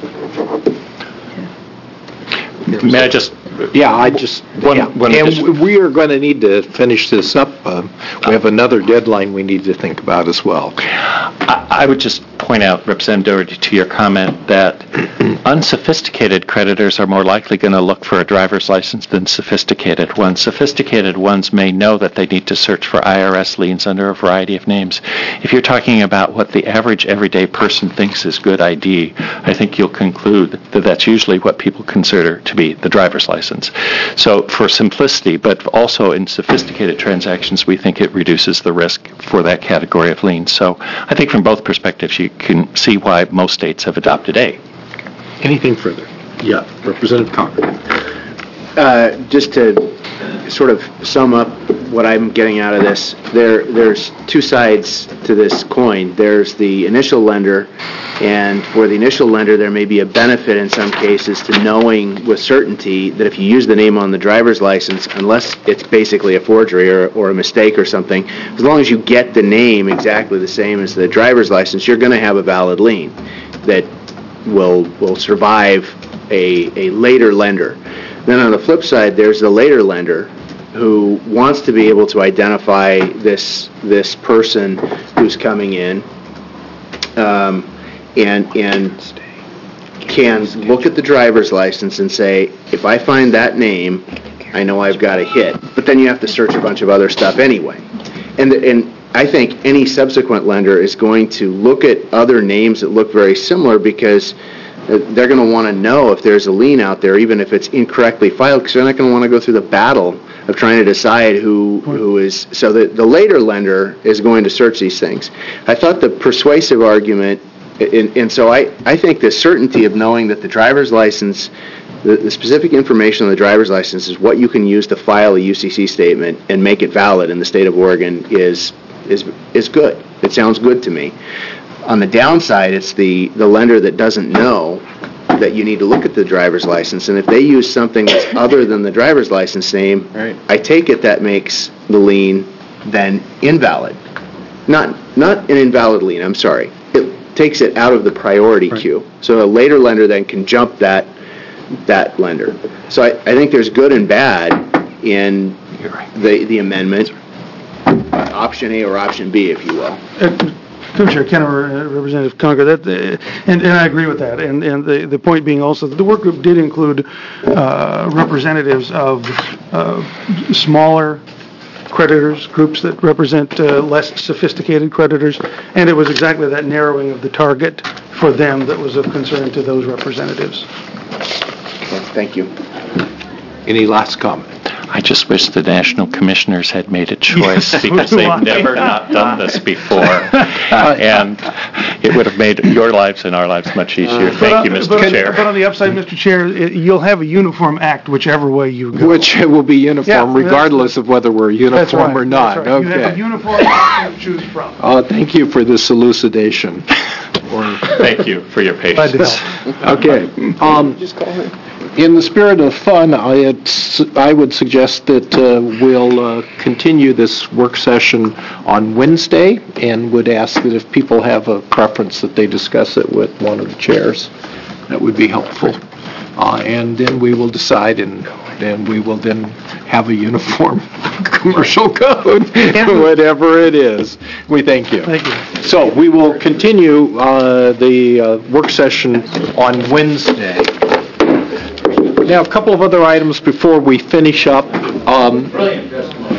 May I just... Yeah, I just... One, yeah. one and addition. We are going to need to finish this up. Uh, we have another deadline we need to think about as well. I, I would just point out, Representative Doherty, to your comment that unsophisticated creditors are more likely going to look for a driver's license than sophisticated ones. Sophisticated ones may know that they need to search for I R S liens under a variety of names. If you're talking about what the average everyday person thinks is good I D, I think you'll conclude that that's usually what people consider to be the driver's license. So for simplicity, but also in sophisticated transactions, we think it reduces the risk for that category of liens. So I think from both perspectives, you can see why most states have adopted A. Anything further? Yeah, Representative Conger. Uh, just to sort of sum up what I'm getting out of this, there there's two sides to this coin. There's the initial lender, and for the initial lender, there may be a benefit in some cases to knowing with certainty that if you use the name on the driver's license, unless it's basically a forgery or, or a mistake or something, as long as you get the name exactly the same as the driver's license, you're going to have a valid lien that will will survive a, a later lender. Then on the flip side, there's the later lender who wants to be able to identify this this person who's coming in, um, and and can look at the driver's license and say, if I find that name, I know I've got a hit. But then you have to search a bunch of other stuff anyway. And and I think any subsequent lender is going to look at other names that look very similar, because they're going to want to know if there's a lien out there, even if it's incorrectly filed, because they're not going to want to go through the battle of trying to decide who who is. So the, the later lender is going to search these things. I thought the persuasive argument, and, and so I, I think the certainty of knowing that the driver's license, the, the specific information on the driver's license is what you can use to file a U C C statement and make it valid in the state of Oregon is is is good. It sounds good to me. On the downside, it's the, the lender that doesn't know that you need to look at the driver's license, and if they use something that's other than the driver's license name, right. I take it that makes the lien then invalid. Not not an invalid lien, I'm sorry. It takes it out of the priority right. queue. So a later lender then can jump that that lender. So I, I think there's good and bad in right. the, the amendment, uh, option A or option B, if you will. Uh, Co-Chair Kennemer, Representative Conger, that, uh, and, and I agree with that. And, and the, the point being also that the work group did include uh, representatives of uh, smaller creditors, groups that represent uh, less sophisticated creditors, and it was exactly that narrowing of the target for them that was of concern to those representatives. Okay, thank you. Any last comment? I just wish the national commissioners had made a choice Yes, because we they've want- never not done this before. Uh, and it would have made your lives and our lives much easier. But Thank on- you, Mister but on- Chair. But on the upside, Mister Chair, it- you'll have a uniform act whichever way you go. Which will be uniform Yeah, that's- regardless of whether we're That's uniform right, or not. that's right. You have a Okay. uniform act to choose from. Uh, Thank you for this elucidation. Or- Thank you for your Glad to patience. help. Okay. Um, In the spirit of fun, I had s- I would suggest that uh, we'll uh, continue this work session on Wednesday, and would ask that if people have a preference that they discuss it with one of the chairs. That would be helpful. Uh, And then we will decide, and then we will then have a uniform commercial code, whatever it is. We thank you. Thank you. So we will continue uh, the uh, work session on Wednesday. Now, a couple of other items before we finish up. Um, Brilliant testimony.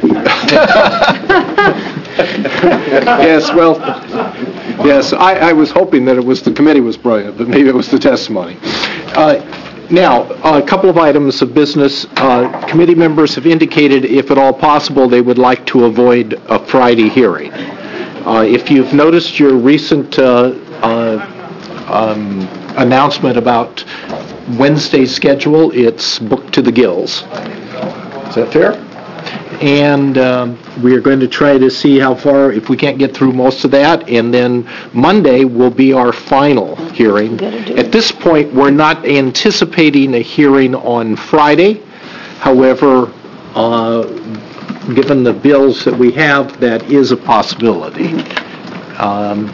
Yes, well, yes, I, I was hoping that it was, the committee was brilliant, but maybe it was the testimony. Uh, Now, a couple of items of business. Uh, Committee members have indicated, if at all possible, they would like to avoid a Friday hearing. Uh, If you've noticed your recent uh, uh, um, announcement about Wednesday's schedule, it's booked to the gills. Is that fair? And um, we are going to try to see how far, if we can't get through most of that, and then Monday will be our final hearing. At this point, we're not anticipating a hearing on Friday. However, uh, given the bills that we have, that is a possibility. Um,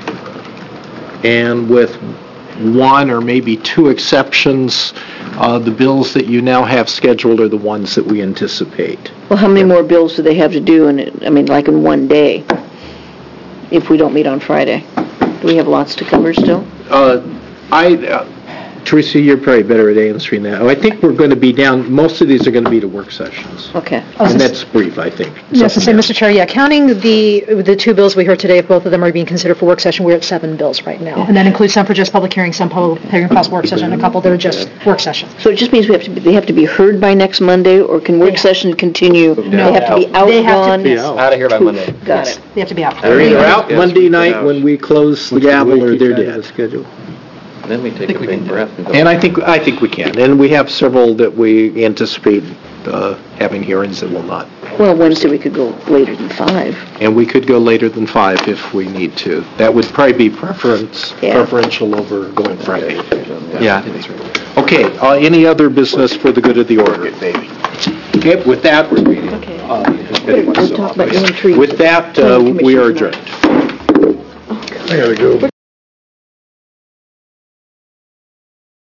And with one or maybe two exceptions, uh, the bills that you now have scheduled are the ones that we anticipate. Well, how many more bills do they have to do in, it- I mean, like in one day, if we don't meet on Friday? Do we have lots to cover still? Uh, I, uh, Teresa, you're probably better at answering that. I think we're going to be down, most of these are going to be to work sessions. Okay. And that's brief, I think. Yes, to say, Mister Chair, yeah, counting the, the two bills we heard today, if both of them are being considered for work session, we're at seven bills right now. And that includes some for just public hearings, some public hearing possible work session, and a couple that are just work sessions. So it just means we have to, be- they have to be heard by next Monday, or can work session continue? They have to be out, They have to gone? be Out of here by Monday. Got it. They have to be out. They're either out Monday night when we close the gavel, or they're dead. Then we take a big breath and go. And I think, I think we can. And we have several that we anticipate uh, having hearings that will not. Well, Wednesday we could go later than five. And we could go later than five if we need to. That would probably be preference, Yeah. preferential over going Friday. Yeah, I think that's right. Okay, uh, any other business for the good of the order? Okay, with that, Okay. uh, We'll talk about your intrigue. with that, uh, we are adjourned. I gotta go.